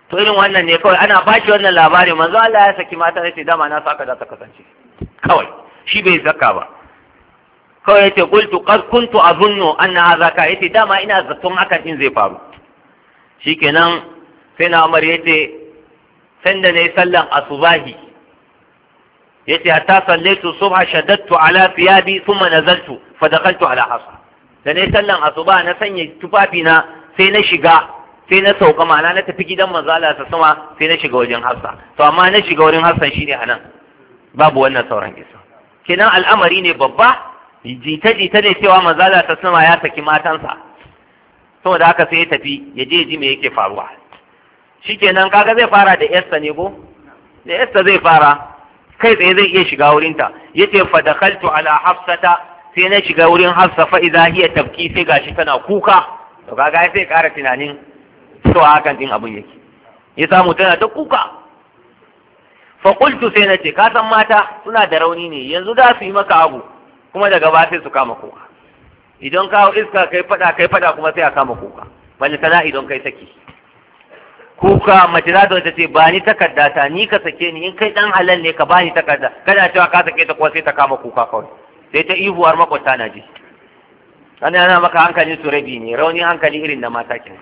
to irin wannan ne kawai ana bashi wannan labari manzo Allah ya saki mata yace dama na saka za ta kasance kawai shi bai saka ba kawai yace qultu qad kuntu azunnu anna hadha ka yace dama ina zaton hakan din zai faru shikenan sai na Umar yace sanda ne sallan asubahi yace hatta sallaitu subha shaddattu ala thiyabi thumma nazaltu fa dakhaltu ala hafsa da ne sallan asuba na sanya tufafi na sai na shiga sai na sauka ma'ana na tafi gidan manzo Allah ta sama sai na shiga wajen Hafsa to amma na shiga wurin Hafsa shine anan babu wannan sauran kisa kenan al'amari ne babba jita ne cewa manzo Allah ta sama ya saki matansa saboda haka sai ya tafi ya je ji me yake faruwa shikenan kaga zai fara da Esther ne ko da Esther zai fara kai tsaye zai iya shiga wurinta yace fa dakhaltu ala Hafsata sai na shiga wurin Hafsa fa idza hiya tabki sai gashi tana kuka to kaga sai ƙara tunanin to hakan din abun yake ya samu tana ta kuka fa qultu sai nace ka san mata suna da rauni ne yanzu za su yi maka abu kuma daga ba sai su kama kuka idan ka iska kai fada kuma sai a kama kuka balle sana idan kai saki kuka mace za ta ce ba ni takarda ta ni ka sake ni in kai dan halal ne ka ba ni takarda kana cewa ka sake ta kuma sai ta kama kuka kawai sai ta ihuwar makwata na ji ana yana maka hankali su rabi ne rauni hankali irin da mata kenan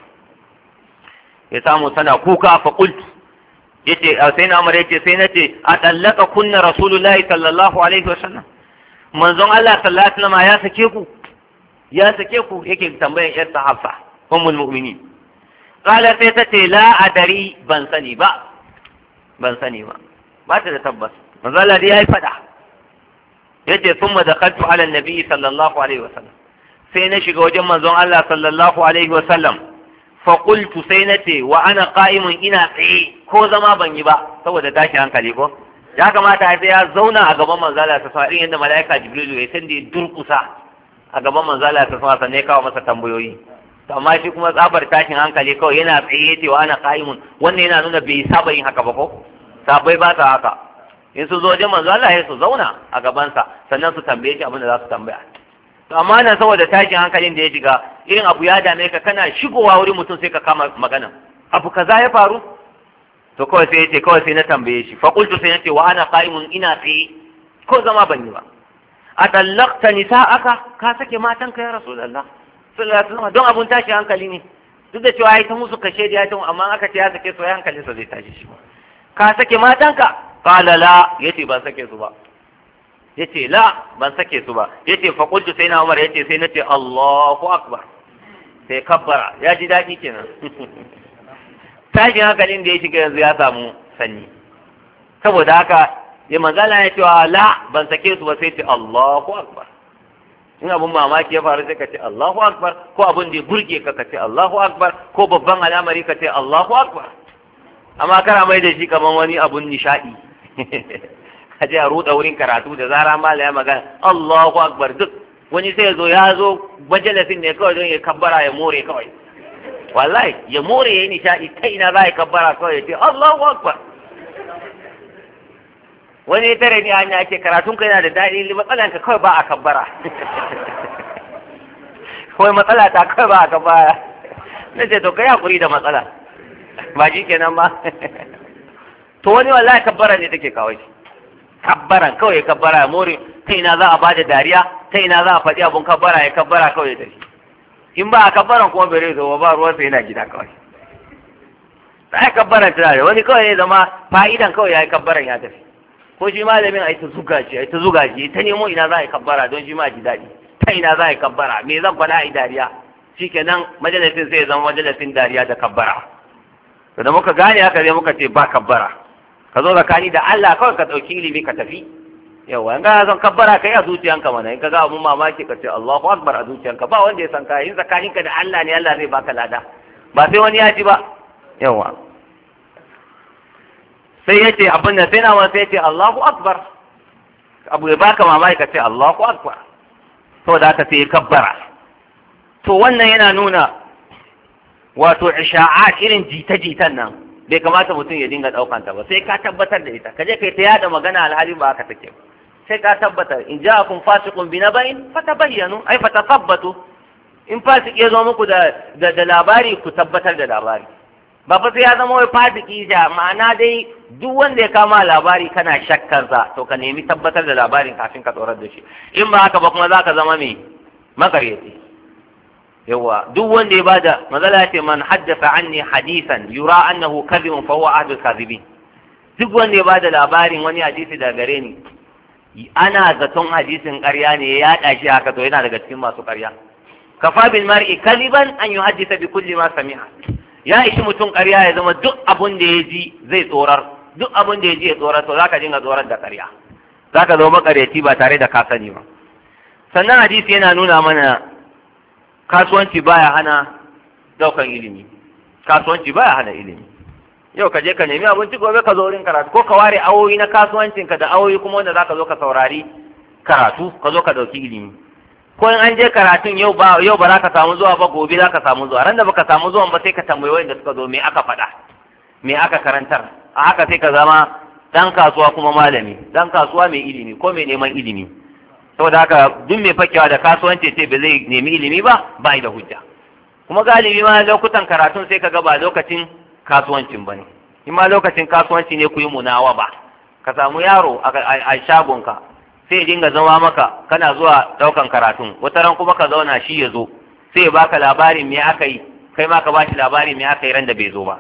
ya samu tana kuka fa qult yace sai na amare yace sai nace a dallaka kunna rasulullahi sallallahu alaihi wasallam manzon Allah sallallahu alaihi wasallam ya sake ku yake tambayan yar Hafsa ummul mu'minin qala sai tace la adari ban sani ba ba ta da tabbas manzon Allah dai yayi fada yace thumma dakhaltu ala an-nabi sallallahu alaihi wasallam sai na shiga wajen manzon Allah sallallahu alaihi wasallam faƙultu sai na ce wa ana ƙa'imun ina tsaye ko zama ban yi ba saboda tashi hankali ko ya kamata sai ya zauna a gaban manzala ta sa irin yadda mala'ika jibrilu ya san da ya durƙusa a gaban manzala ta sa sannan ya kawo masa tambayoyi to amma shi kuma tsabar tashin hankali kawai yana tsaye ce wa ana ƙa'imun wannan yana nuna bai saba yin haka ba ko sabai ba ta haka in su zo wajen manzala ya su zauna a gabansa sannan su tambaye shi abin da za su tambaya to amma nan saboda tashin hankalin da ya shiga irin abu ya dame ka kana shigowa wurin mutum sai ka kama magana abu kaza ya faru to kawai sai yace kawai sai na tambaye shi fa qultu sai nace wa ana qa'imun ina tsaye ko zama ban yi ba atallaqta nisa'aka ka sake matanka ya rasulullah sallallahu alaihi wasallam don abun tashin hankali ne duk da cewa ai ta musu kashe da ya ta amma aka ce ya sake su ya hankalinsa zai tashi shi ka sake matanka qala la yace ban sake su ba yace la ban sake su ba yace fa qultu sai na Umar yace sai nace Allahu akbar sai kabbara ya ji dadi kenan tashin hankalin da ya shiga yanzu ya samu sanyi saboda haka ya manzala ya ce la ban sake su ba sai ce Allahu akbar in abun mamaki ya faru sai ka ce Allahu akbar ko abun da ya burge ka ce Allahu akbar ko babban al'amari ka ce Allahu akbar amma kana mai da shi kaman wani abun nishadi kaje a ruɗa wurin karatu da zara mala ya magana Allahu akbar duk wani sai ya zo majalisin ne kawai don ya kabbara ya more kawai wallahi ya more ya yi nishadi ta ina za ya kabbara kawai ya ce Allahu akbar wani ya tare ni hanya ake karatun ka yana da daɗi matsalan ka kawai ba a kabbara kawai matsala ta kawai ba a kabbara na ce to kai hakuri da matsala ba shi kenan ba to wani wallahi kabbara ne take kawai kabbaran kawai kabbara more ta ina za a bada dariya ta ina za a faɗi abun kabbara ya kabbara kawai ya tafi in ba a kabbaran kuma bai zo ba ruwansa yana gida kawai sai kabbaran tana da wani kawai ya zama fa'idan kawai ya yi kabbaran ya tafi ko shi malamin a yi ta zuga shi ta nemo ina za a yi kabbara don shi ma ji daɗi ta ina za a yi kabbara me zan faɗa a yi dariya shikenan majalisin sai ya zama majalisin dariya da kabbara da muka gane haka sai muka ce ba kabbara ka zo zakani da Allah kawai ka ɗauki ilimi ka tafi yawa in ka zan kabbara kai a zuciyanka mana in ka ga abun mamaki ka ce Allahu akbar a zuciyanka ba wanda ya san ka in zakaninka da Allah ne Allah zai baka lada ba sai wani ya ji ba yawa sai ya ce abin da sai na wani sai ya ce Allahu akbar abu ya baka mamaki ka ce Allahu akbar saboda haka sai ya kabbara to wannan yana nuna wato isha'at irin jita-jitan nan bai kamata mutum ya dinga ɗaukanta ba sai ka tabbatar da ita kaje kai ta yada magana alhali ba haka take sai ka tabbatar in ja'akum fasiqun bi naba'in fatabayyanu ay fatasabbatu in fasik ya zo muku da labari ku tabbatar da labari ba fa sai ya zama wai fasiki ja, ma'ana dai duk wanda ya kama labari kana shakkarsa to ka nemi tabbatar da labarin kafin ka tsorar da shi, in ba haka ba kuma za ka zama mai makaryaci. yawa duk wanda ya bada mazala ce man haddasa anni hadisan yura annahu kadhibun fa huwa ahadul kadhibin. duk wanda ya bada labarin wani hadisi daga gare ni ana zaton hadisin ƙarya ne ya yaɗa shi haka to yana daga cikin masu ƙarya. kafa bil mar'i kadiban an yuhaddisa bi kulli ma sami'a. ya ishi mutum ƙarya ya zama duk abun da ya ji zai tsorar, duk abun da ya ji ya tsorar, to zaka dinga tsorar da ƙarya, zaka zo makaryaci ba tare da ka sani ba. sannan hadisi yana nuna mana kasuwanci baya hana daukan ilimi, kasuwanci baya hana ilimi. yau ka je ka nemi abinci, gobe ka zo wurin karatu, ko ka ware awoyi na kasuwancinka da awoyi kuma wanda zaka zo ka saurari karatu, ka zo ka dauki ilimi. ko in an je karatun yau ba za ka samu zuwa ba, gobe za ka samu zuwa, ran da baka samu zuwan ba sai ka tambayi wanda suka zo me aka faɗa, me aka karantar. a haka sai ka zama dan kasuwa kuma malami, dan kasuwa mai ilimi ko mai neman ilimi. saboda haka duk mai fakewa da kasuwanci ce ba zai nemi ilimi ba da hujja. kuma galibi ma lokutan karatun sai ka ga ba lokacin kasuwancin ba ne, in ma lokacin kasuwanci ne ku yi munawa ba, ka samu yaro a shagonka sai ya dinga zama maka kana zuwa daukan karatun, wata ran kuma ka zauna shi ya zo sai ya baka labarin me aka yi, kai ma ka bashi labarin me aka yi ran da bai zo ba.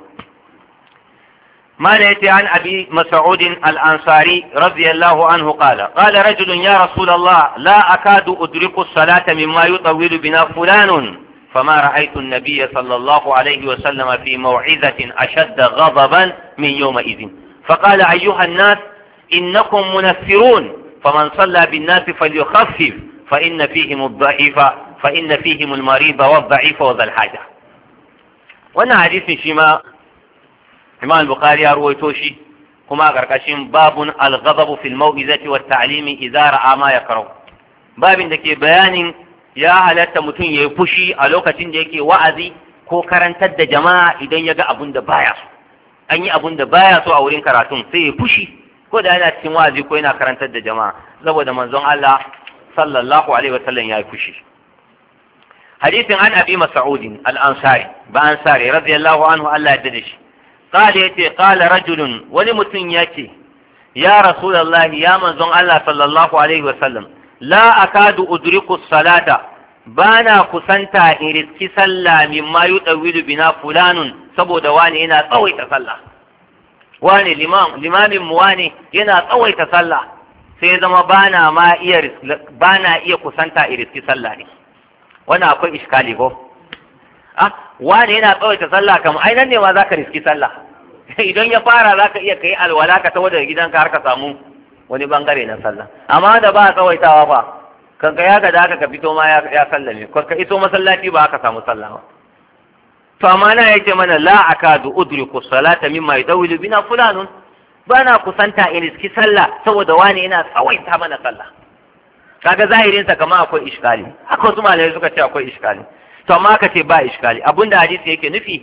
ما نأتي عن أبي مسعود الأنصاري رضي الله عنه قال رجل يا رسول الله لا أكاد أدرك الصلاة مما يطول بنا فلان، فما رأيت النبي صلى الله عليه وسلم في موعظة أشد غضبا من يومئذ. فقال أيها الناس إنكم منفرون، فمن صلى بالناس فليخفف فإن فيهم الضعيف فإن فيهم المريض والضعيف وذا الحاجة. وانا حديث شما إمام البخاري رويتوشي كما قرقشين باب الغضب في الموعظة والتعليم إذا رأى ما يكره. باب دكي بيان يا halatta mutum ya yi fushi a lokacin da yake wa'azi ko karantar da jama'a idan ya ga abun da baya so, an yi abun da baya so a wurin karatun sai ya fushi, ko da yana cikin wa'azi ko yana karantar da jama'a, saboda manzon Allah sallallahu alaihi wasallam ya yi fushi. hadisin an abi mas'ud al-ansari ba ansari radiyallahu anhu Allah ya dade shi. قال يتي قال رجل ولمتن يتي يا رسول الله يا منزون الله صلى الله عليه وسلم لا أكاد أدرك الصلاة بانا كسنتا إرسكي صلى مما يطول بنا فلان سبو دواني إنا طويت صلى واني الإمام مواني إنا طويت صلى سيدما بانا إيا كسنتا إرسكي صلى وانا أقول إشكالي بو wani yana tsawaita sallah kamar ai nan ne ma zaka riski sallah idan ya fara zaka iya kai alwala ka tawo daga gidanka har ka samu wani bangare na sallah. amma da ba tsawaitawa fa kanka ya ga da ka fito ma ya sallame ko ka iso masallaci ba ka samu sallah ba. to amma na yake mana la akadu udriku salata mimma yadawilu bina fulanun, bana kusanta in riski sallah saboda wani yana tsawaita mana sallah. kaga zahirin sa kamar akwai iskali, haka wasu malamai suka ce akwai iskali. to amma ka ce ba iskali, abinda hadisi yake nufi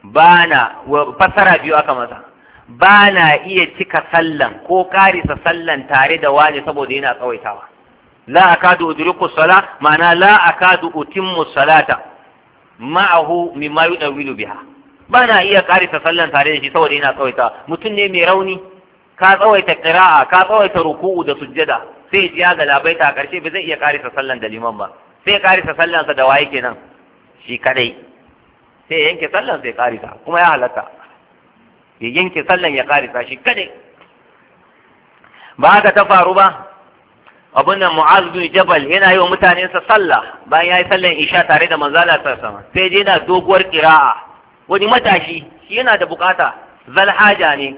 fassara biyu aka masa, ba na iya cika sallan ko karisa sallan tare da wani saboda yana tsawaitawa. la akadu udriku sala ma'ana la akadu utimmu salata ma'ahu mimma yudawilu biha, ba na iya karisa sallan tare da shi saboda yana tsawaitawa. mutum ne mai rauni, ka tsawaita qira'a, ka tsawaita ruku'u da sujjada, sai ya ga labaita a karshe ba zai iya karisa sallan da liman ba, sai ya karisa sallansa da waye kenan shi kadai, sai yanke sallan sai karisa, kuma ya halatta ya yanke sallan ya karisa shi kadai. ba haka ta faru ba, abun nan Mu'az bin Jabal yana yi wa mutanensa sallah bayan ya yi sallan isha tare da manzala sama, sai je na doguwar qira'a. wani matashi shi yana da bukata, zalhaja ne,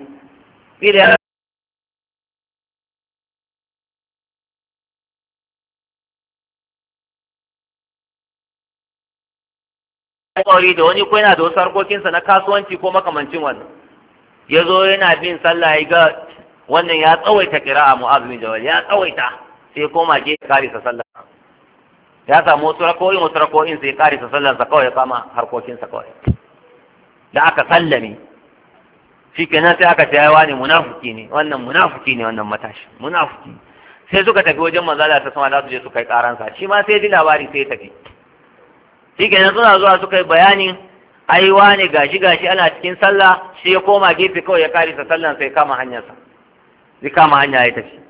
alƙawari da wani ko yana da wasu harkokinsa na kasuwanci ko makamancin wannan, ya zo yana bin sallah ya ga wannan ya tsawaita qira'a Mu'az bin Jabal ya tsawaita, sai koma je karisa sallah. ya samu wasu rako'in sai karisa sallansa kawai ya kama harkokinsa kawai. da aka sallame shi kenan sai aka ce ai wani munafiki ne wannan matashi munafiki. sai suka tafi wajen manzala ta sama za su je su kai karansa, shi ma sai ji labari sai ya tafi. shi kenan suna zuwa suka yi bayanin ai wane gashi ana cikin sallah sai ya koma gefe kawai ya karisa sallan sai kama hanyarsa zai kama hanya ya tafi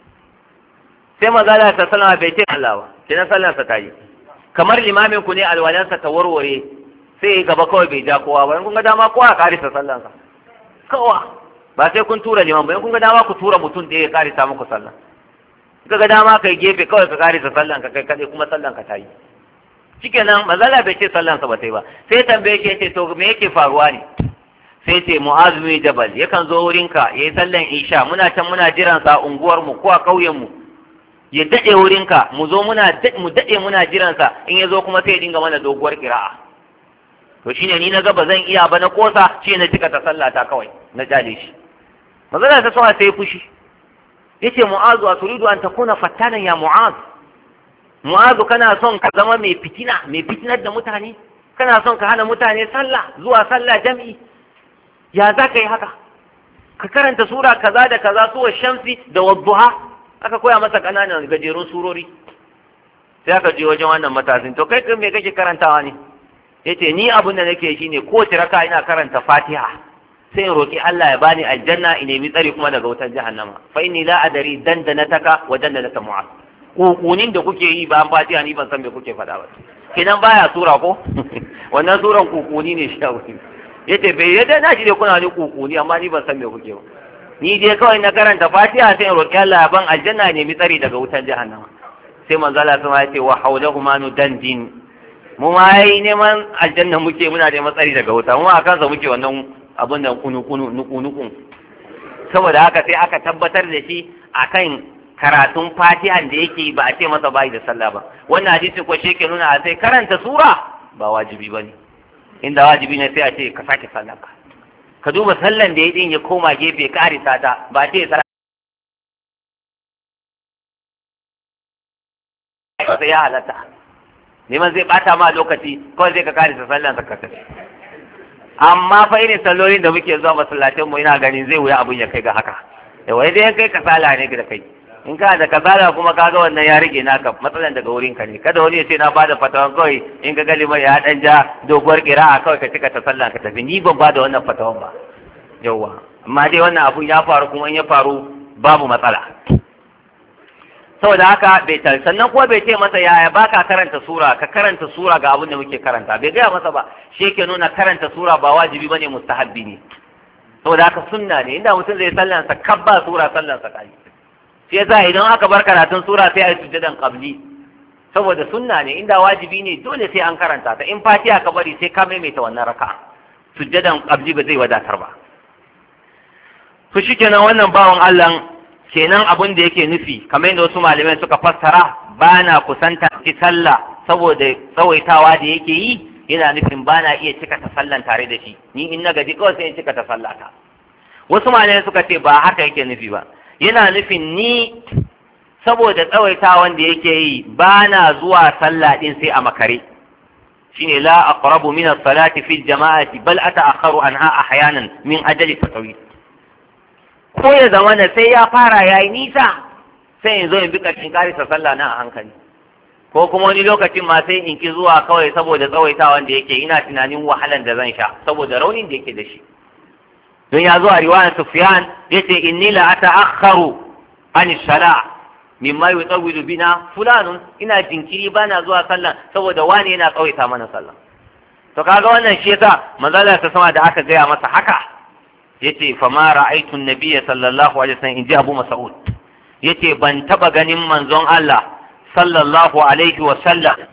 sai manzala ta sallama bai ce Allah ba sai na sallansa ta yi kamar limamin ku ne alwalansa ta warware sai gaba kawai bai ja kowa ba in kun ga dama kowa ya karisa sallansa kowa ba sai kun tura liman ba in kun ga dama ku tura mutum da ya karisa muku sallah ka ga dama kai gefe kawai ka karisa sallan ka kai kadai kuma sallan ka ta yi shikenan manzala bai ce sallansa ba sai ba sai tambaye ke ce to me yake faruwa ne sai ce Mu'az bin Jabal yakan zo wurinka yayi sallan isha muna can muna jiran sa unguwar mu ko a kauyen mu ya dade wurinka mu zo mu dade muna jiran sa in yazo kuma sai ya dinga mana doguwar qira'a to shine ni naga ba zan iya ba na kosa shi na cika ta sallata kawai na jale shi manzala ta sawa sai fushi yace Mu'az wa turidu an takuna fattanan ya Mu'az Mu'az kana son ka zama mai fitinar da mutane kana son ka hana mutane sallah zuwa sallah jami'i ya za ka yi haka ka karanta sura kaza da kaza suwa shamsi da wadduha aka koya masa kananan gajerun surori sai aka je wajen wannan matasin to kai me kake karantawa ne yace ni abin da nake shine kowace raka ina karanta Fatiha sai in roki Allah ya bani aljanna in nemi tsari kuma daga wutar jahannama fa inni la adari dandanataka wa dandanata Mu'az kukunin da kuke yi ba Fatiha ni ban san me kuke faɗa ba kidan baya sura ko wannan suran kukuni ne shi yace bai yadda na shi dai kuna ni kukuni amma ni ban san me kuke ba ni dai kawai na karanta Fatiha sai in roki Allah ya ban aljanna ne mi tsari daga wutar jahannama sai manzo Allah sama yace wa hawlahuma nudandin mu ma yi neman aljanna muke muna da matsari daga wuta mu a kansa muke wannan abin da nuku saboda haka sai aka tabbatar da shi akan karatun Fatihan da yake ba a ce masa bai da sallah ba wannan hadisi ko shi ke nuna sai karanta sura ba wajibi bane inda wajibi ne sai a ce ka sake sallar ka duba sallan da ya din ya koma gefe ka arisa ta ba ce sai ya halatta neman zai bata ma lokaci kawai zai ka karisa sallan ka tafi amma fa irin sallolin da muke zuwa masallacin mu ina ganin zai wuya abun ya kai ga haka wai dai kai kasala ne da kai in ka da kasala kuma kaga wannan ya rike naka matsalan daga wurin ka ne kada wani ya ce na bada fatawan kawai in ga galimar ya dan ja doguwar qira'a kawai ka cika ta sallah ka tafi ni ban bada wannan fatawan ba yawa amma dai wannan abun ya faru kuma in ya faru babu matsala saboda haka bai tar sannan kuma bai ce masa yaya baka karanta sura ka karanta sura ga abin da muke karanta bai gaya masa ba shi yake nuna karanta sura ba wajibi bane mustahabbi ne saboda haka sunna ne inda mutum zai sallansa kabba sura sallansa kai sai yasa idan aka bar karatun sura sai a yi sujjadan qabli saboda sunna ne inda wajibi ne dole sai an karanta ta in Fatiha ka bari sai ka maimaita wannan raka'a sujjadan qabli ba zai wadatar ba to shikenan wannan bawan Allah kenan abin da yake nufi kamar yadda wasu malamai suka fassara bana kusanta ki sallah saboda tsawaitawa da yake yi yana nufin bana iya cika ta sallan tare da shi ni in na gaji kawai sai in cika ta sallata wasu malamai suka ce ba haka yake nufi ba yana nufin ni saboda tsawaitawan da yake yi bana zuwa sallah din sai a makare shine la aqrabu min as-salati fi al-jama'ati bal ata'akharu anha ahyanan min ajali tatawil ko ya zama da sai ya fara yayi nisa sai in zo in bi karshen karisa sallah na a hankali ko kuma wani lokacin ma sai in ki zuwa kawai saboda tsawaitawan da yake ina tunanin wahalan da zan sha saboda raunin da yake da shi don ya zo a riwayar Sufyan yace inni la ata'akharu an as-salah mimma yutawilu bina fulanun ina jinkiri bana zuwa sallah saboda wani yana tsawaita mana sallah to kaga wannan shi yasa manzala ta sama da aka gaya masa haka yace fa ma ra'aytu an-nabiyya sallallahu alaihi wasallam inji Abu Mas'ud yace ban taba ganin manzon Allah sallallahu alaihi wasallam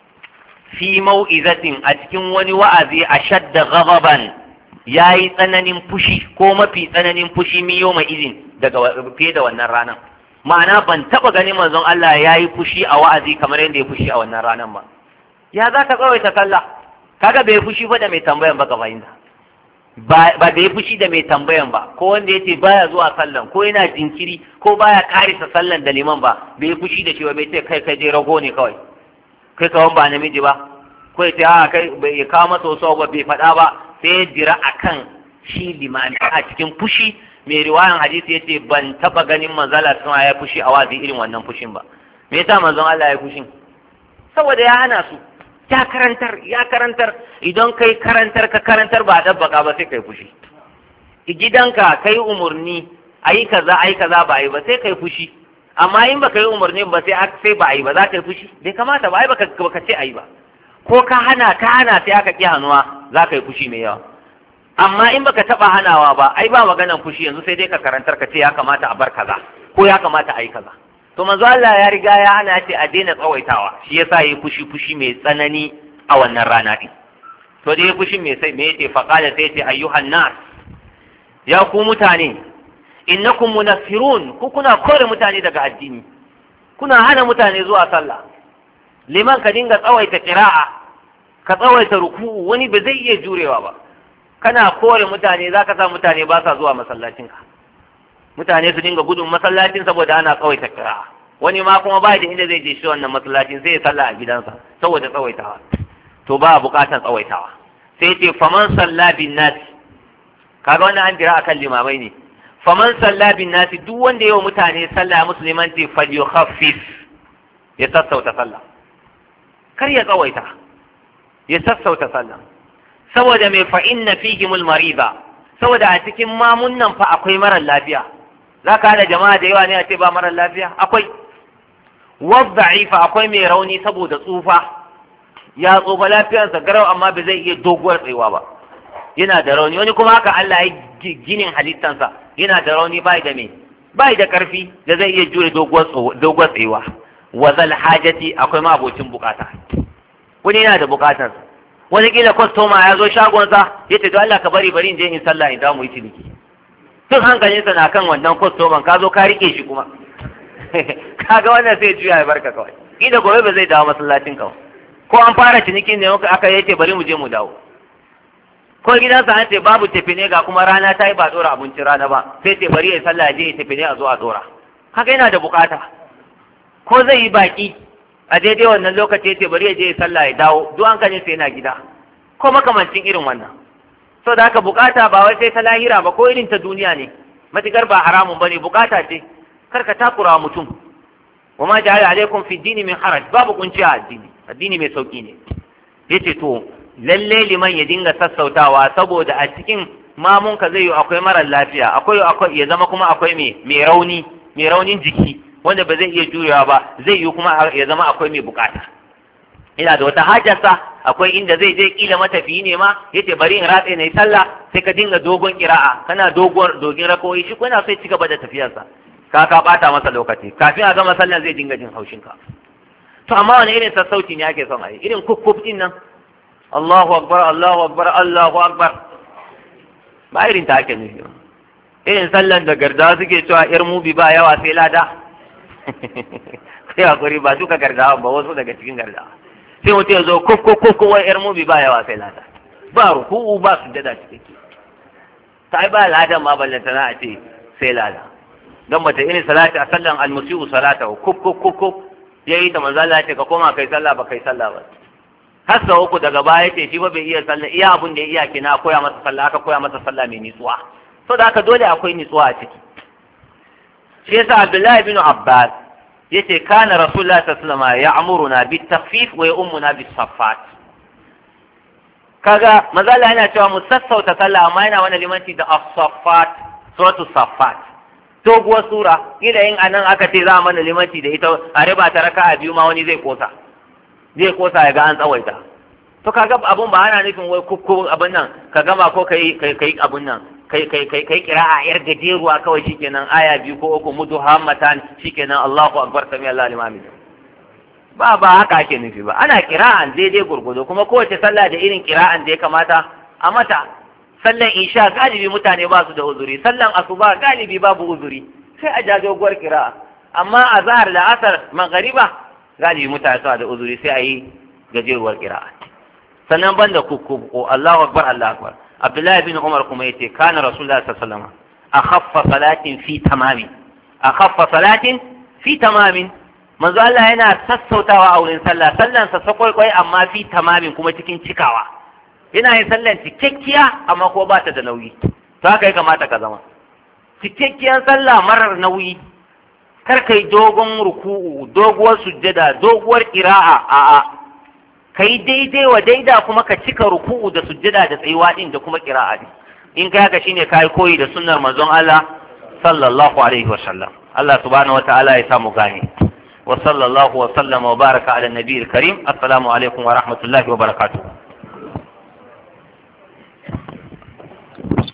fi mau'izatin a cikin wani wa'azi ashadda ghadaban yayi tsananin fushi ko mafi tsananin fushi miyo mai izin daga fiye da wannan ranar ma'ana ban taba ganin manzon Allah yayi fushi a wa'azi kamar yadda ya fushi a wannan ranar ba ya za ka tsawaita sallah kaga bai fushi ba da mai tambayan ba ka fahimta ba da ya fushi da mai tambayan ba ko wanda ya ce baya zuwa sallan ko yana jinkiri ko baya karisa sallan da liman ba bai fushi da shi ba bai ce kai je rago ne kawai kai kawan ba namiji ba ko ya ce a kai bai kawo masa wasu ba bai faɗa ba sai ya jira akan shi limani a cikin fushi mai riwayan hadisi ya ce ban taɓa ganin manzala sun ya fushi a wazi irin wannan fushin ba me yasa manzon Allah ya fushin saboda ya hana su ya karantar idan kai karantar ba a dabbaka ba sai kai fushi. Gidanka kai umurni ayi kaza ba yi ba sai kai fushi, amma in baka yi umarni ba sai ba yi ba za ka yi fushi, bai kamata ba ai baka ce ayi ba, ko ka hana sai aka ki hannuwa za ka yi fushi mai yawa. Amma in baka taba hanawa ba ai ba maganan fushi, yanzu sai dai ka karantar ka ce ya kamata a bar kaza ko ya kamata a yi kaza. To manzo Allah ya riga ya hana ce a daina tsawaitawa, shi yasa yayi fushi mai tsanani a wannan rana din. To dai fushi me yace faqala sai yace ayyuhan nas, ya ku mutane, innakum munaffirun, ku kuna kore mutane daga addini, kuna hana mutane zuwa sallah. Liman ka dinga tsawaita qira'a, ka tsawaita ruku'u, wani ba zai iya jurewa ba. Kana kore mutane, zaka sa mutane ba sa zuwa masallacinka. Mutane su dinga gudun masallacin saboda ana tsawaita qira'a. Wani ma kuma ba da inda zai je shi wannan masallacin, sai ya sallah a gidansa saboda tsawaitawa. To ba buƙatar tsawaitawa. Sai ce faman salla bin nas, kaga wannan an jira akan limamai ne. Faman salla bin nas, duk wanda yawa mutane sallah musulman ce falyukhaffif, ya sassauta sallah, kar ya tsawaita, ya sassauta sallah. Saboda mai fa inna fihimul mariba, saboda a cikin mamun nan fa akwai marar lafiya. Za ka hada jama'a da yawa ne a ce ba marar lafiya? Akwai. Wadda'ifa, akwai mai rauni saboda tsufa, ya tsufa lafiyarsa garau amma ba zai iya doguwar tsayuwa ba, yana da rauni. Wani kuma haka Allah ya ginin halittansa, yana da rauni, bai da karfi da zai iya jure doguwar tsayuwa. Wazal hajati, akwai ma abocin bukata, wani yana da bukatar. Wani kila kwastoma ya zo shagonsa ya ce to Allah ka bari in je in sallah in dawo mu yi ciniki. Tun hankalinsa na kan wannan kwastoman, ka zo ka rike shi kuma kaga wannan sai juya ya barka kawai, ida gobe ba zai dawo masallacin kawai. Ko an fara cinikin ne aka yace bari mu je mu dawo, ko gidansa an ce babu tafine ga kuma rana ta yi ba dora abincin rana ba, sai ce bari ya sallah je ya tafine a zo a dora. Kaga yana da bukata. Ko zai yi baki a daidai wannan lokaci yace bari ya je ya sallah ya dawo, duk hankalin sai yana gida, ko makamancin irin wannan. So da haka bukata ba wai sai ta lahira ba, ko irin ta duniya ne, matukar ba haramun bane, bukata ce, kar ka takura mutum. wa ma ja'ala alaikum fi dini min haraj, babu kunci a addini mai sauki ne. Yace to lalle liman ya dinga sassautawa, saboda a cikin mamunka zai yi akwai marar lafiya, akwai ya zama kuma akwai mai raunin jiki wanda ba zai iya jurewa ba, zai yi kuma ya zama akwai mai bukata, ina da wata hajarsa, akwai inda zai je kila matafiyi ne ma, yace bari in ratse na yi sallah, sai ka dinga dogon kira'a, kana dogin rakoyi, shi kuma sai ci gaba da tafiyarsa, ka bata masa lokaci, kafin a gama sallan zai dinga jin haushinka. To amma wani irin sassauci ne ake son a yi, irin kukkuf din nan, Allahu akbar Allahu akbar Allahu akbar, ba irin ta ake nufi ba. Irin sallan da gardawa suke cewa yar mubi ba yawa sai lada kai hakuri, ba duka gardawa ba, wasu daga cikin gardawa sai mutum ya zo kuf wai yar mubi ba yawa sai lada, ba ruku'u ba sujjada cikakke, ta ai ba ladan ma ballanta na a ce sai lada. don bata irin salati a sallan almusi'u salata kuf yayi ta manzo Allah ya ce ka koma kai sallah ba kai sallah ba. Har sau uku daga baya ce shi ba bai iya sallah, iya abun da ya iya kina koya masa sallah, aka koya masa sallah mai nitsuwa, so da haka dole akwai nitsuwa a ciki. Shi yasa Abdullahi bin Abbas yace kana Rasulullah sallallahu alaihi wasallam ya'muruna bit-takhfif wa ya'ummuna bis-saffat. Kaga manzo Allah yana cewa mu sassauta sallah, amma yana wani limanci da as-saffat, suratu saffat, doguwar sura. Kila yin anan aka ce za a mana limanci da ita a riba ta raka'a biyu ma wani zai kosa ya ga an tsawaita. To kaga abun ba ana nufin wai kukku abin nan ka gama ko kai abun nan kai kira'a yar gajeruwa kawai shikenan, aya biyu ko uku muduhammatan shikenan, Allahu akbar sami Allahu liman hamid. Ba haka ake nufi ba, ana kira'an daidai gurgudu, kuma kowace sallah da irin kira'an da ya kamata a mata. Sallan isha galibi mutane ba su da uzuri, sallan asuba galibi babu uzuri, sai a ja doguwar kira'a. Amma a zahar da asar magariba galibi mutane suna da uzuri, sai a yi gajeruwar kira'a. Sannan banda kukku Allahu akbar Allahu akbar. Abdullahi bin Umar kuma yace kana Rasulullah sallallahu alaihi wasallam akhaffa salatin fi tamamin. Manzo Allah yana sassautawa a wurin sallah, sallan sa sakwaikwai amma fi tamamin, kuma cikin cikawa. Yana yin sallan cikakkiya amma ko ba ta da nauyi. To haka ya kamata ka zama. Cikakkiyar sallah marar nauyi. Kar kai dogon ruku'u, doguwar sujjada, doguwar qira'a, a'a. kai daidai wa daida kuma ka cika ruku'u da sujjada da tsayuwa din da kuma qira'a din in kai haka shine kai koyi da sunnar manzon Allah sallallahu alaihi wasallam. Allah subhanahu wataala ya samu gane. wa sallallahu wa sallama wa baraka ala nabiyil karim. Assalamu alaikum wa rahmatullahi wa barakatuh.